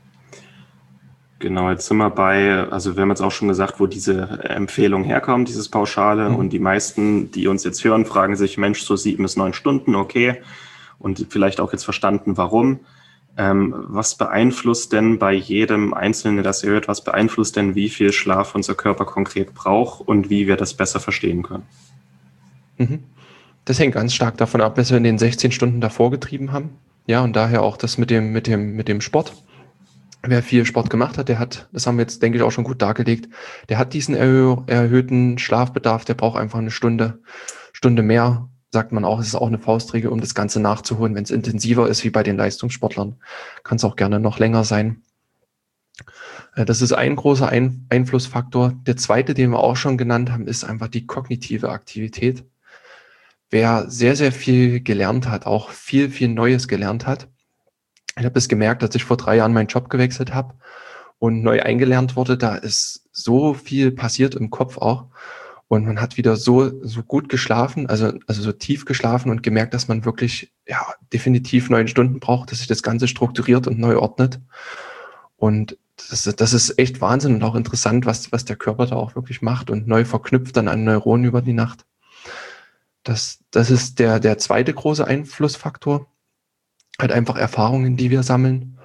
Genau, jetzt sind wir bei, also wir haben jetzt auch schon gesagt, wo diese Empfehlung herkommt, dieses Pauschale. Mhm. Und die meisten, die uns jetzt hören, fragen sich, Mensch, so sieben bis neun Stunden, okay. Und vielleicht auch jetzt verstanden, warum. Ähm, was beeinflusst denn bei jedem Einzelnen, der das hört, was beeinflusst denn, wie viel Schlaf unser Körper konkret braucht und wie wir das besser verstehen können? Mhm. Das hängt ganz stark davon ab, was wir in den sechzehn Stunden davor getrieben haben. Ja, und daher auch das mit dem, mit dem, mit dem Sport. Wer viel Sport gemacht hat, der hat, das haben wir jetzt, denke ich, auch schon gut dargelegt, der hat diesen erhö erhöhten Schlafbedarf, der braucht einfach eine Stunde, Stunde mehr, sagt man auch, es ist auch eine Faustregel, um das Ganze nachzuholen. Wenn es intensiver ist, wie bei den Leistungssportlern, kann es auch gerne noch länger sein. Das ist ein großer ein Einflussfaktor. Der zweite, den wir auch schon genannt haben, ist einfach die kognitive Aktivität. Wer sehr, sehr viel gelernt hat, auch viel, viel Neues gelernt hat. Ich habe es gemerkt, als ich vor drei Jahren meinen Job gewechselt habe und neu eingelernt wurde, da ist so viel passiert im Kopf auch. Und man hat wieder so, so gut geschlafen, also, also so tief geschlafen und gemerkt, dass man wirklich, ja, definitiv neun Stunden braucht, dass sich das Ganze strukturiert und neu ordnet. Und das, das ist echt Wahnsinn und auch interessant, was, was der Körper da auch wirklich macht und neu verknüpft dann an Neuronen über die Nacht. Das, das ist der, der zweite große Einflussfaktor. Halt einfach Erfahrungen, die wir sammeln.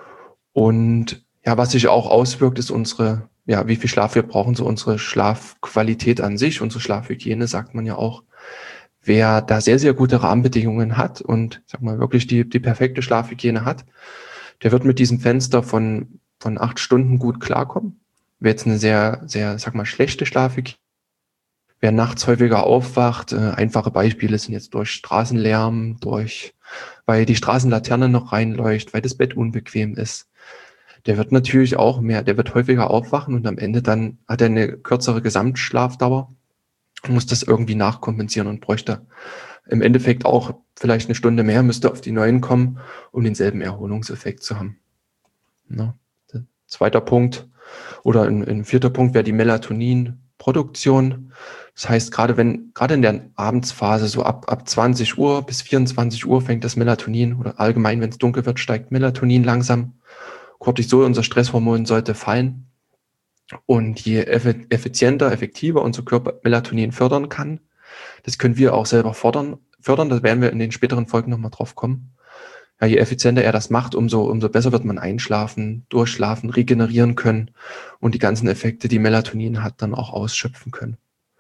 Und ja, was sich auch auswirkt, ist unsere, ja, wie viel Schlaf wir brauchen, so unsere Schlafqualität an sich, unsere Schlafhygiene, sagt man ja auch. Wer da sehr, sehr gute Rahmenbedingungen hat und, sag mal, wirklich die, die perfekte Schlafhygiene hat, der wird mit diesem Fenster von, von acht Stunden gut klarkommen. Wer jetzt eine sehr, sehr, sag mal, schlechte Schlafhygiene, wer nachts häufiger aufwacht, äh, einfache Beispiele sind jetzt durch Straßenlärm, durch, weil die Straßenlaterne noch reinleuchtet, weil das Bett unbequem ist. Der wird natürlich auch mehr, der wird häufiger aufwachen und am Ende dann hat er eine kürzere Gesamtschlafdauer, muss das irgendwie nachkompensieren und bräuchte im Endeffekt auch vielleicht eine Stunde mehr, müsste auf die neuen kommen, um denselben Erholungseffekt zu haben. Ja. Zweiter Punkt oder ein, ein vierter Punkt wäre die Melatoninproduktion. Das heißt, gerade wenn, gerade in der Abendsphase, so ab, ab zwanzig Uhr bis vierundzwanzig Uhr fängt das Melatonin oder allgemein, wenn es dunkel wird, steigt Melatonin langsam. Cortisol, unser Stresshormon, sollte fallen. Und je effizienter, effektiver unser Körper Melatonin fördern kann, das können wir auch selber fordern, fördern. Da werden wir in den späteren Folgen nochmal drauf kommen. Ja, je effizienter er das macht, umso, umso besser wird man einschlafen, durchschlafen, regenerieren können und die ganzen Effekte, die Melatonin hat, dann auch ausschöpfen können.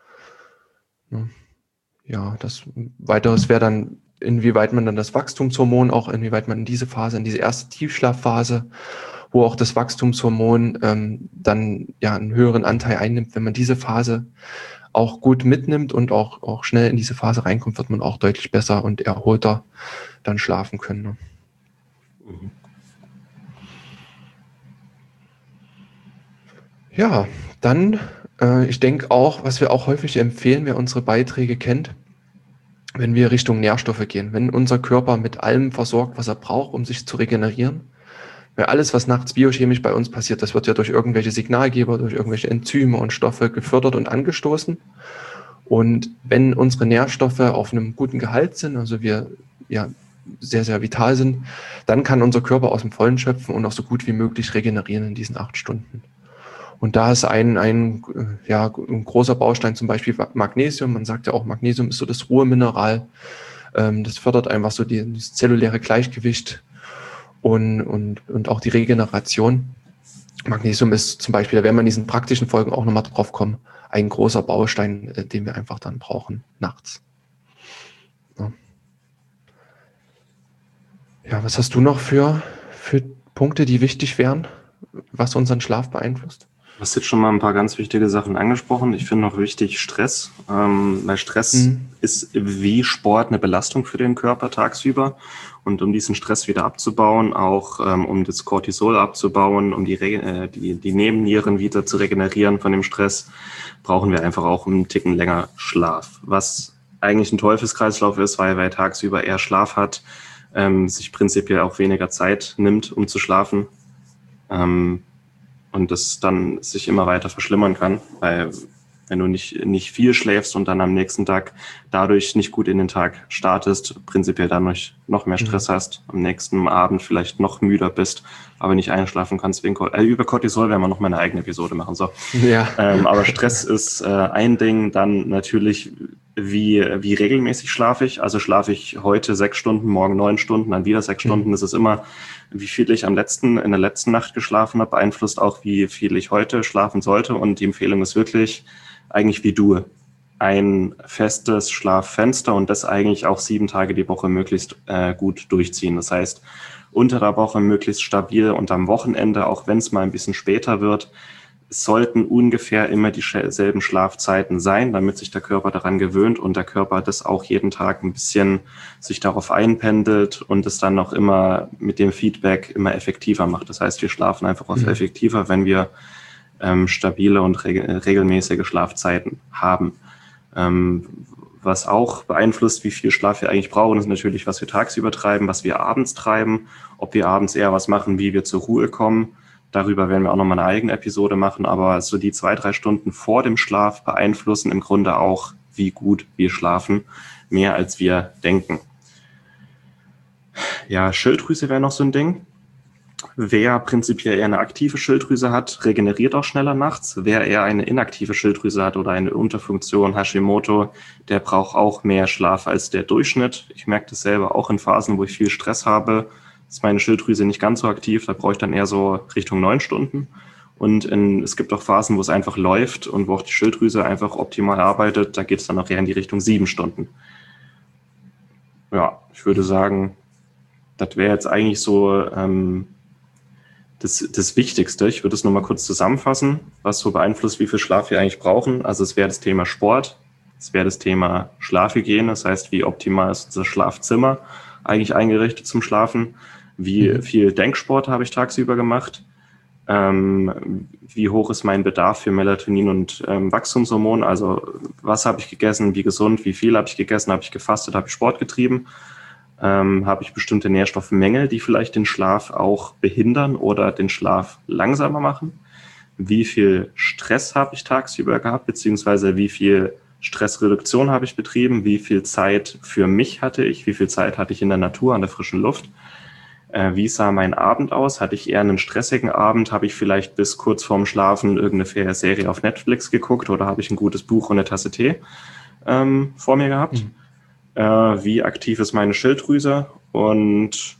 Ja, das weiteres wäre dann, inwieweit man dann das Wachstumshormon, auch inwieweit man in diese Phase, in diese erste Tiefschlafphase, wo auch das Wachstumshormon ähm, dann ja einen höheren Anteil einnimmt, wenn man diese Phase auch gut mitnimmt und auch, auch schnell in diese Phase reinkommt, wird man auch deutlich besser und erholter dann schlafen können. Ne? Mhm. Ja, dann, äh, ich denke auch, was wir auch häufig empfehlen, wer unsere Beiträge kennt, wenn wir Richtung Nährstoffe gehen, wenn unser Körper mit allem versorgt, was er braucht, um sich zu regenerieren. Weil alles, was nachts biochemisch bei uns passiert, das wird ja durch irgendwelche Signalgeber, durch irgendwelche Enzyme und Stoffe gefördert und angestoßen. Und wenn unsere Nährstoffe auf einem guten Gehalt sind, also wir ja sehr, sehr vital sind, dann kann unser Körper aus dem Vollen schöpfen und auch so gut wie möglich regenerieren in diesen acht Stunden. Und da ist ein, ein, ja, ein großer Baustein zum Beispiel Magnesium. Man sagt ja auch, Magnesium ist so das Ruhemineral. Ähm, das fördert einfach so die, das zelluläre Gleichgewicht und, und, und auch die Regeneration. Magnesium ist zum Beispiel, da werden wir in diesen praktischen Folgen auch nochmal drauf kommen, ein großer Baustein, äh, den wir einfach dann brauchen nachts. Ja. Ja, was hast du noch für, für Punkte, die wichtig wären, was unseren Schlaf beeinflusst? Du hast jetzt schon mal ein paar ganz wichtige Sachen angesprochen. Ich finde noch wichtig Stress, ähm, weil Stress Mhm. ist wie Sport eine Belastung für den Körper tagsüber. Und um diesen Stress wieder abzubauen, auch ähm, um das Cortisol abzubauen, um die, Re äh, die, die Nebennieren wieder zu regenerieren von dem Stress, brauchen wir einfach auch einen Ticken länger Schlaf. Was eigentlich ein Teufelskreislauf ist, weil wer tagsüber eher Schlaf hat, ähm, sich prinzipiell auch weniger Zeit nimmt, um zu schlafen. Ähm, und das dann sich immer weiter verschlimmern kann, weil wenn du nicht, nicht viel schläfst und dann am nächsten Tag dadurch nicht gut in den Tag startest, prinzipiell dadurch noch mehr Stress mhm. hast, am nächsten Abend vielleicht noch müder bist, aber nicht einschlafen kannst wegen äh, über Cortisol werden wir noch mal eine eigene Episode machen. So. Ja. Ähm, aber Stress ist äh, ein Ding, dann natürlich wie, wie regelmäßig schlafe ich. Also schlafe ich heute sechs Stunden, morgen neun Stunden, dann wieder sechs mhm. Stunden. Das ist immer, wie viel ich am letzten, in der letzten Nacht geschlafen habe, beeinflusst auch, wie viel ich heute schlafen sollte. Und die Empfehlung ist wirklich eigentlich wie du. Ein festes Schlaffenster und das eigentlich auch sieben Tage die Woche möglichst äh, gut durchziehen. Das heißt, unter der Woche möglichst stabil und am Wochenende, auch wenn es mal ein bisschen später wird, es sollten ungefähr immer dieselben Schlafzeiten sein, damit sich der Körper daran gewöhnt und der Körper das auch jeden Tag ein bisschen sich darauf einpendelt und es dann noch immer mit dem Feedback immer effektiver macht. Das heißt, wir schlafen einfach auf mhm. effektiver, wenn wir ähm, stabile und reg- regelmäßige Schlafzeiten haben. Ähm, was auch beeinflusst, wie viel Schlaf wir eigentlich brauchen, ist natürlich, was wir tagsüber treiben, was wir abends treiben, ob wir abends eher was machen, wie wir zur Ruhe kommen. Darüber werden wir auch nochmal eine eigene Episode machen, aber so die zwei, drei Stunden vor dem Schlaf beeinflussen im Grunde auch, wie gut wir schlafen, mehr als wir denken. Ja, Schilddrüse wäre noch so ein Ding. Wer prinzipiell eher eine aktive Schilddrüse hat, regeneriert auch schneller nachts. Wer eher eine inaktive Schilddrüse hat oder eine Unterfunktion Hashimoto, der braucht auch mehr Schlaf als der Durchschnitt. Ich merke das selber auch in Phasen, wo ich viel Stress habe, ist meine Schilddrüse nicht ganz so aktiv, da brauche ich dann eher so Richtung neun Stunden. Und in, es gibt auch Phasen, wo es einfach läuft und wo auch die Schilddrüse einfach optimal arbeitet, da geht es dann auch eher in die Richtung sieben Stunden. Ja, ich würde sagen, das wäre jetzt eigentlich so ähm, das, das Wichtigste. Ich würde es nochmal kurz zusammenfassen, was so beeinflusst, wie viel Schlaf wir eigentlich brauchen. Also es wäre das Thema Sport, es wäre das Thema Schlafhygiene, das heißt, wie optimal ist unser Schlafzimmer eigentlich eingerichtet zum Schlafen. Wie mhm. viel Denksport habe ich tagsüber gemacht? Ähm, wie hoch ist mein Bedarf für Melatonin und ähm, Wachstumshormon? Also was habe ich gegessen? Wie gesund? Wie viel habe ich gegessen? Habe ich gefastet? Habe ich Sport getrieben? Ähm, habe ich bestimmte Nährstoffmängel, die vielleicht den Schlaf auch behindern oder den Schlaf langsamer machen? Wie viel Stress habe ich tagsüber gehabt? Beziehungsweise wie viel Stressreduktion habe ich betrieben? Wie viel Zeit für mich hatte ich? Wie viel Zeit hatte ich in der Natur, an der frischen Luft? Äh, wie sah mein Abend aus? Hatte ich eher einen stressigen Abend? Habe ich vielleicht bis kurz vorm Schlafen irgendeine Serie auf Netflix geguckt oder habe ich ein gutes Buch und eine Tasse Tee ähm, vor mir gehabt? Mhm. Äh, wie aktiv ist meine Schilddrüse? Und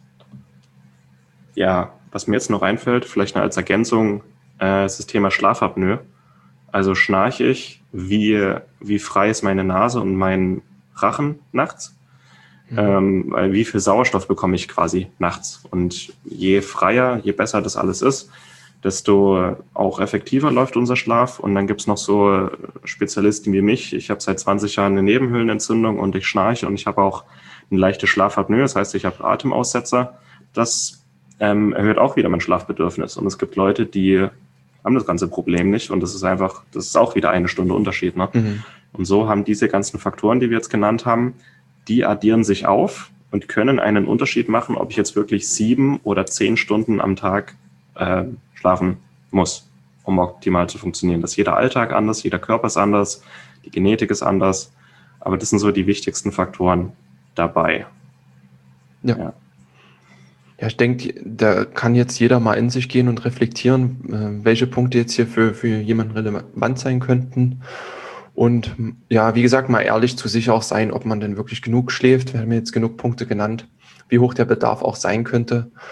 ja, was mir jetzt noch einfällt, vielleicht noch als Ergänzung, äh, ist das Thema Schlafapnoe. Also schnarche ich, wie, wie frei ist meine Nase und mein Rachen nachts? Mhm. Ähm, weil wie viel Sauerstoff bekomme ich quasi nachts? Und je freier, je besser das alles ist, desto auch effektiver läuft unser Schlaf. Und dann gibt's noch so Spezialisten wie mich. Ich habe seit zwanzig Jahren eine Nebenhöhlenentzündung und ich schnarche und ich habe auch eine leichte Schlafapnoe, das heißt, ich habe Atemaussetzer. Das ähm, erhöht auch wieder mein Schlafbedürfnis. Und es gibt Leute, die haben das ganze Problem nicht und das ist einfach, das ist auch wieder eine Stunde Unterschied. Ne? Mhm. Und so haben diese ganzen Faktoren, die wir jetzt genannt haben, die addieren sich auf und können einen Unterschied machen, ob ich jetzt wirklich sieben oder zehn Stunden am Tag äh, schlafen muss, um optimal zu funktionieren. Das ist jeder Alltag anders, jeder Körper ist anders, die Genetik ist anders, aber das sind so die wichtigsten Faktoren dabei. Ja. ja. Ja, ich denke, da kann jetzt jeder mal in sich gehen und reflektieren, welche Punkte jetzt hier für, für jemanden relevant sein könnten. Und ja, wie gesagt, mal ehrlich zu sich auch sein, ob man denn wirklich genug schläft. Wir haben jetzt genug Punkte genannt, wie hoch der Bedarf auch sein könnte.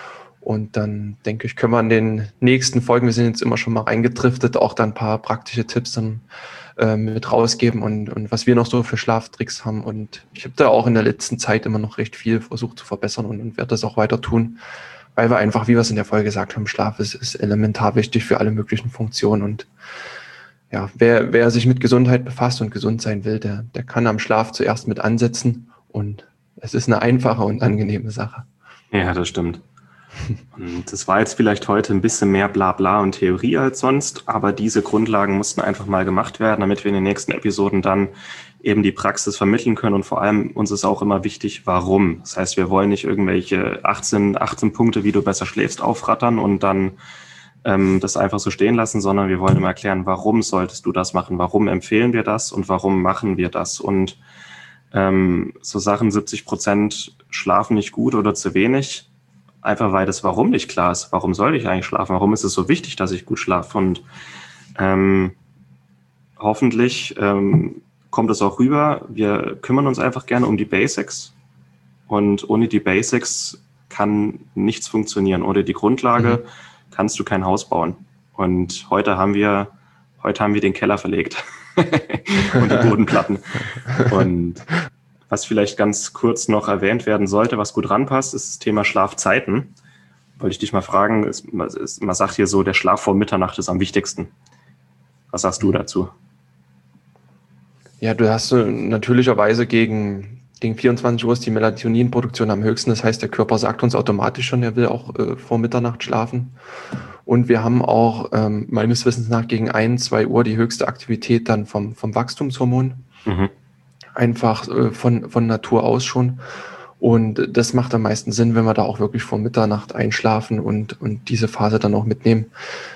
Und dann denke ich, können wir in den nächsten Folgen, wir sind jetzt immer schon mal reingedriftet, auch dann ein paar praktische Tipps dann äh, mit rausgeben und, und was wir noch so für Schlaftricks haben. Und ich habe da auch in der letzten Zeit immer noch recht viel versucht zu verbessern und, und werde das auch weiter tun, weil wir einfach, wie wir es in der Folge gesagt haben, Schlaf ist, ist elementar wichtig für alle möglichen Funktionen. Und ja, wer, wer sich mit Gesundheit befasst und gesund sein will, der, der kann am Schlaf zuerst mit ansetzen. Und es ist eine einfache und angenehme Sache. Ja, das stimmt. Und das war jetzt vielleicht heute ein bisschen mehr Blabla und Theorie als sonst, aber diese Grundlagen mussten einfach mal gemacht werden, damit wir in den nächsten Episoden dann eben die Praxis vermitteln können. Und vor allem uns ist auch immer wichtig, warum. Das heißt, wir wollen nicht irgendwelche achtzehn, achtzehn Punkte, wie du besser schläfst, aufrattern und dann ähm, das einfach so stehen lassen, sondern wir wollen immer erklären, warum solltest du das machen, warum empfehlen wir das und warum machen wir das. Und ähm, so Sachen, siebzig Prozent schlafen nicht gut oder zu wenig, einfach weil das Warum nicht klar ist. Warum soll ich eigentlich schlafen? Warum ist es so wichtig, dass ich gut schlafe? Und ähm, hoffentlich ähm, kommt es auch rüber. Wir kümmern uns einfach gerne um die Basics. Und ohne die Basics kann nichts funktionieren. Ohne die Grundlage mhm. kannst du kein Haus bauen. Und heute haben wir, heute haben wir den Keller verlegt und die Bodenplatten. Und was vielleicht ganz kurz noch erwähnt werden sollte, was gut ranpasst, ist das Thema Schlafzeiten. Wollte ich dich mal fragen, ist, ist, man sagt hier so, der Schlaf vor Mitternacht ist am wichtigsten. Was sagst du dazu? Ja, du hast äh, natürlicherweise gegen, gegen vierundzwanzig Uhr ist die Melatoninproduktion am höchsten. Das heißt, der Körper sagt uns automatisch schon, er will auch äh, vor Mitternacht schlafen. Und wir haben auch ähm, meines Wissens nach gegen ein, zwei Uhr die höchste Aktivität dann vom, vom Wachstumshormon. Mhm. Einfach äh, von, von Natur aus schon. Und das macht am meisten Sinn, wenn wir da auch wirklich vor Mitternacht einschlafen und, und diese Phase dann auch mitnehmen.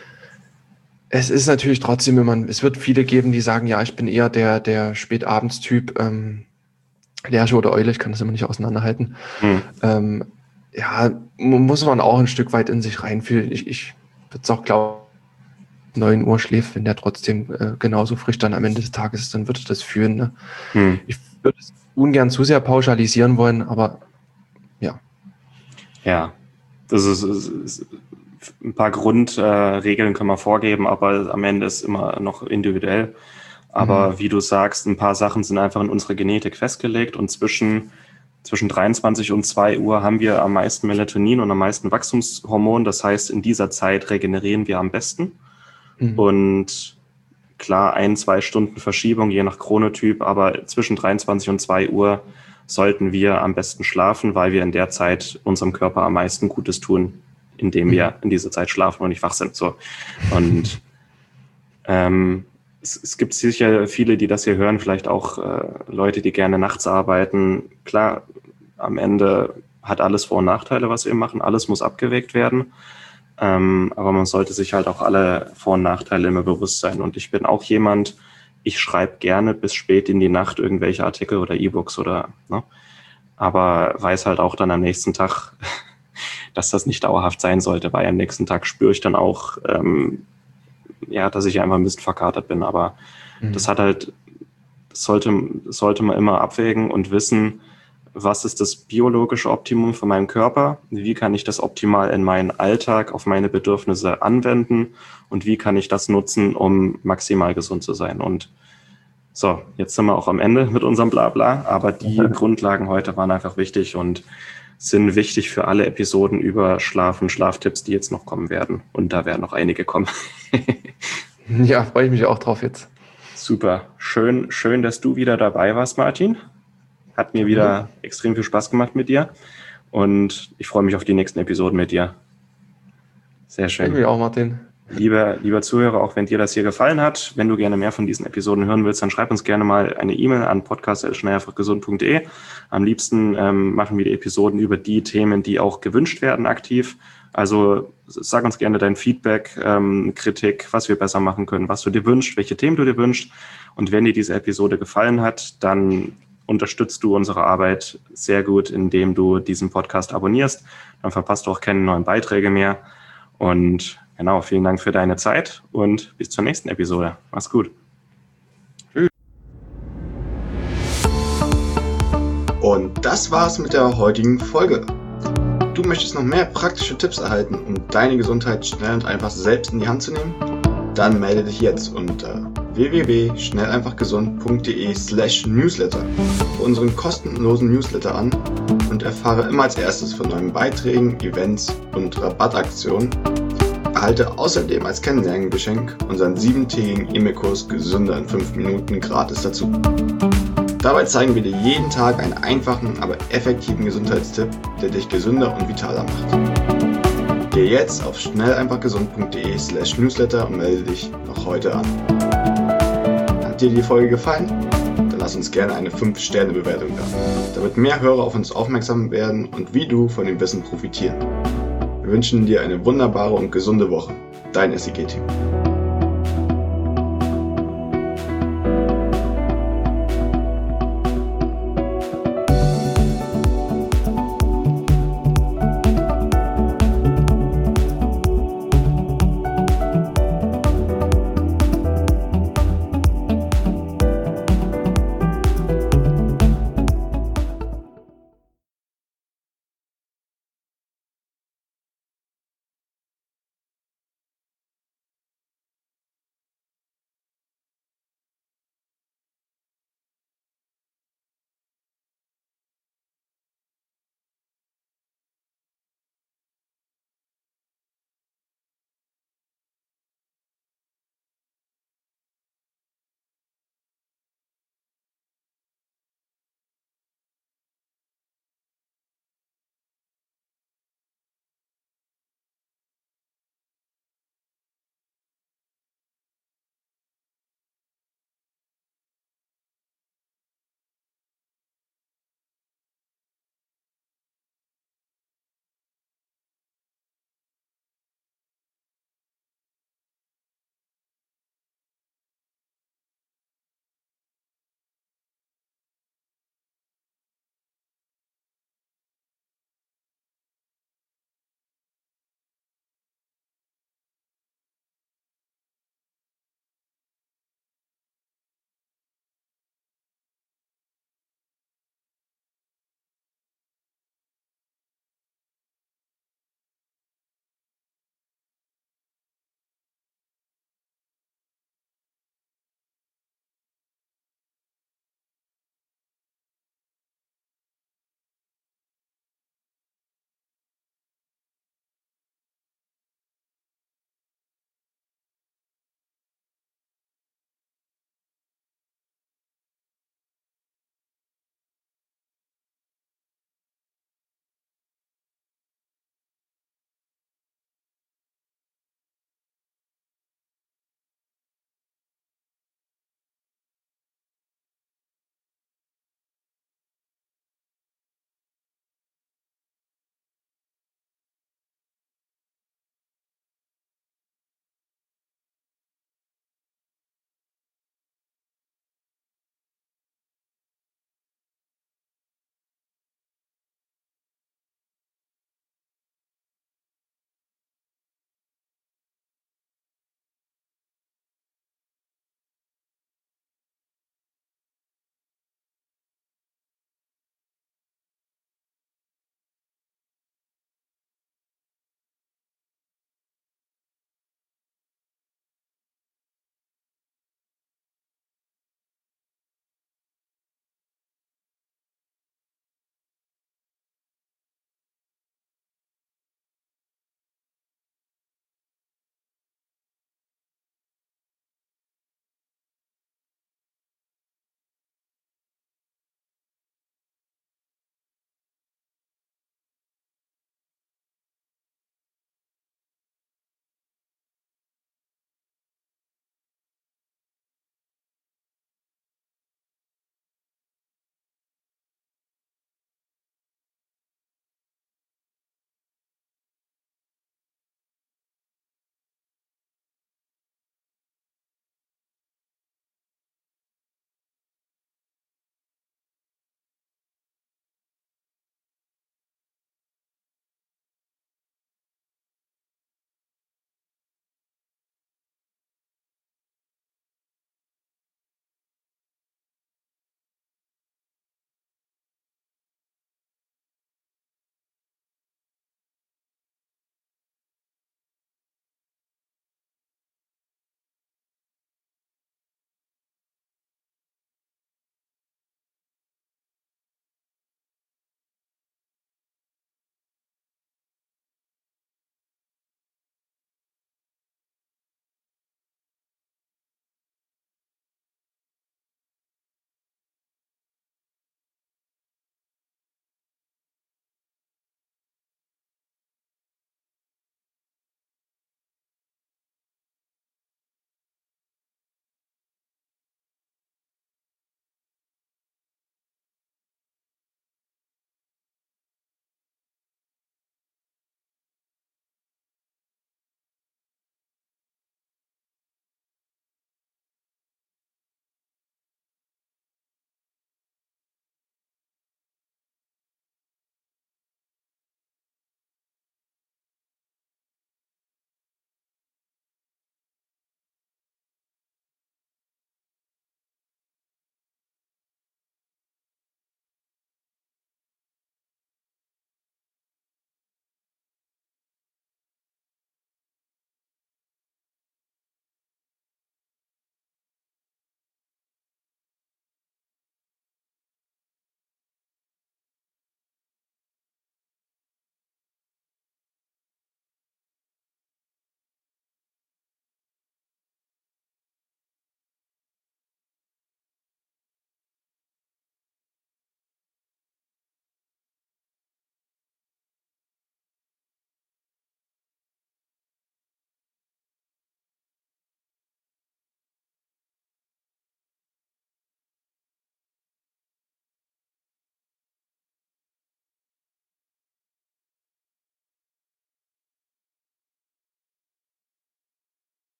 Es ist natürlich trotzdem, wenn man, es wird viele geben, die sagen, ja, ich bin eher der, der Spätabendstyp, ähm, Lerche oder Eule, ich kann das immer nicht auseinanderhalten. Mhm. Ähm, ja, muss man auch ein Stück weit in sich reinfühlen. Ich, ich würde es auch glauben, neun Uhr schläft, wenn der trotzdem äh, genauso frisch dann am Ende des Tages ist, dann würde das führen. Ne? Hm. Ich würde es ungern zu sehr pauschalisieren wollen, aber ja. Ja, das ist, ist, ist ein paar Grundregeln äh, können wir vorgeben, aber am Ende ist immer noch individuell. Aber mhm. wie du sagst, ein paar Sachen sind einfach in unserer Genetik festgelegt und zwischen Zwischen dreiundzwanzig und zwei Uhr haben wir am meisten Melatonin und am meisten Wachstumshormon. Das heißt, in dieser Zeit regenerieren wir am besten. Mhm. Und klar, ein, zwei Stunden Verschiebung, je nach Chronotyp, aber zwischen dreiundzwanzig und zwei Uhr sollten wir am besten schlafen, weil wir in der Zeit unserem Körper am meisten Gutes tun, indem wir in dieser Zeit schlafen und nicht wach sind. So. Und ähm, es, es gibt sicher viele, die das hier hören, vielleicht auch äh, Leute, die gerne nachts arbeiten. Klar, am Ende hat alles Vor- und Nachteile, was wir machen. Alles muss abgewägt werden. Ähm, aber man sollte sich halt auch alle Vor- und Nachteile immer bewusst sein. Und ich bin auch jemand, ich schreibe gerne bis spät in die Nacht irgendwelche Artikel oder E-Books oder, ne? Aber weiß halt auch dann am nächsten Tag, dass das nicht dauerhaft sein sollte, weil am nächsten Tag spüre ich dann auch, ähm, ja, dass ich einfach ein bisschen verkatert bin. Aber mhm. das hat halt, das sollte, das sollte man immer abwägen und wissen, was ist das biologische Optimum für meinen Körper? Wie kann ich das optimal in meinen Alltag auf meine Bedürfnisse anwenden? Und wie kann ich das nutzen, um maximal gesund zu sein? Und so, jetzt sind wir auch am Ende mit unserem Blabla. Aber die mhm. Grundlagen heute waren einfach wichtig und sind wichtig für alle Episoden über Schlaf und Schlaftipps, die jetzt noch kommen werden. Und da werden noch einige kommen. Ja, freue ich mich auch drauf jetzt. Super. Schön, schön, dass du wieder dabei warst, Martin. Hat mir wieder mhm. extrem viel Spaß gemacht mit dir. Und ich freue mich auf die nächsten Episoden mit dir. Sehr schön. Ich mich auch, Martin. Lieber, lieber Zuhörer, auch wenn dir das hier gefallen hat, wenn du gerne mehr von diesen Episoden hören willst, dann schreib uns gerne mal eine E-Mail an podcast at schnell einfach gesund punkt de. Am liebsten ähm, machen wir die Episoden über die Themen, die auch gewünscht werden, aktiv. Also sag uns gerne dein Feedback, ähm, Kritik, was wir besser machen können, was du dir wünschst, welche Themen du dir wünschst. Und wenn dir diese Episode gefallen hat, dann unterstützt du unsere Arbeit sehr gut, indem du diesen Podcast abonnierst. Dann verpasst du auch keine neuen Beiträge mehr. Und genau, vielen Dank für deine Zeit und bis zur nächsten Episode. Mach's gut. Tschüss. Und das war's mit der heutigen Folge. du möchtest noch mehr praktische Tipps erhalten, um deine Gesundheit schnell und einfach selbst in die Hand zu nehmen? Dann melde dich jetzt unter w w w punkt schnell einfach gesund punkt d e slash newsletter für unseren kostenlosen Newsletter an und erfahre immer als erstes von neuen Beiträgen, Events und Rabattaktionen. Erhalte außerdem als Kennenlerngeschenk unseren siebentägigen E-Mail-Kurs Gesünder in fünf Minuten gratis dazu. Dabei zeigen wir dir jeden Tag einen einfachen, aber effektiven Gesundheitstipp, der dich gesünder und vitaler macht. Geh jetzt auf schnell einfach gesund punkt d e slash newsletter und melde dich noch heute an. Hat dir die Folge gefallen? Dann lass uns gerne eine fünf Sterne Bewertung da, damit mehr Hörer auf uns aufmerksam werden und wie du von dem Wissen profitieren. Wir wünschen dir eine wunderbare und gesunde Woche. Dein S I G-Team.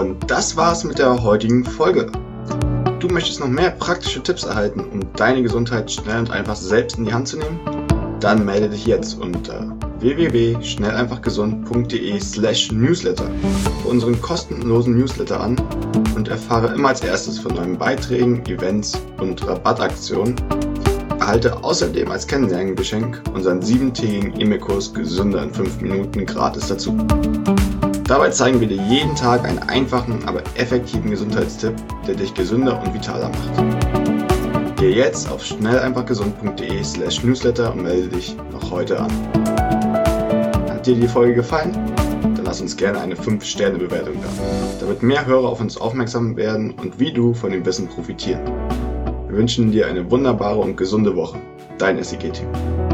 Und das war's mit der heutigen Folge. Du möchtest noch mehr praktische Tipps erhalten, um deine Gesundheit schnell und einfach selbst in die Hand zu nehmen? Dann melde dich jetzt unter w w w punkt schnell einfach gesund punkt d e slash newsletter für unseren kostenlosen Newsletter an und erfahre immer als erstes von neuen Beiträgen, Events und Rabattaktionen. Erhalte außerdem als Kennenlerngeschenk unseren siebentägigen E-Mail-Kurs Gesünder in fünf Minuten gratis dazu. Dabei zeigen wir dir jeden Tag einen einfachen, aber effektiven Gesundheitstipp, der dich gesünder und vitaler macht. Gehe jetzt auf schnell einfach gesund punkt d e slash newsletter und melde dich noch heute an. Hat dir die Folge gefallen? Dann lass uns gerne eine fünf Sterne Bewertung da, damit mehr Hörer auf uns aufmerksam werden und wie du von dem Wissen profitieren. Wir wünschen dir eine wunderbare und gesunde Woche. Dein S I G-Team.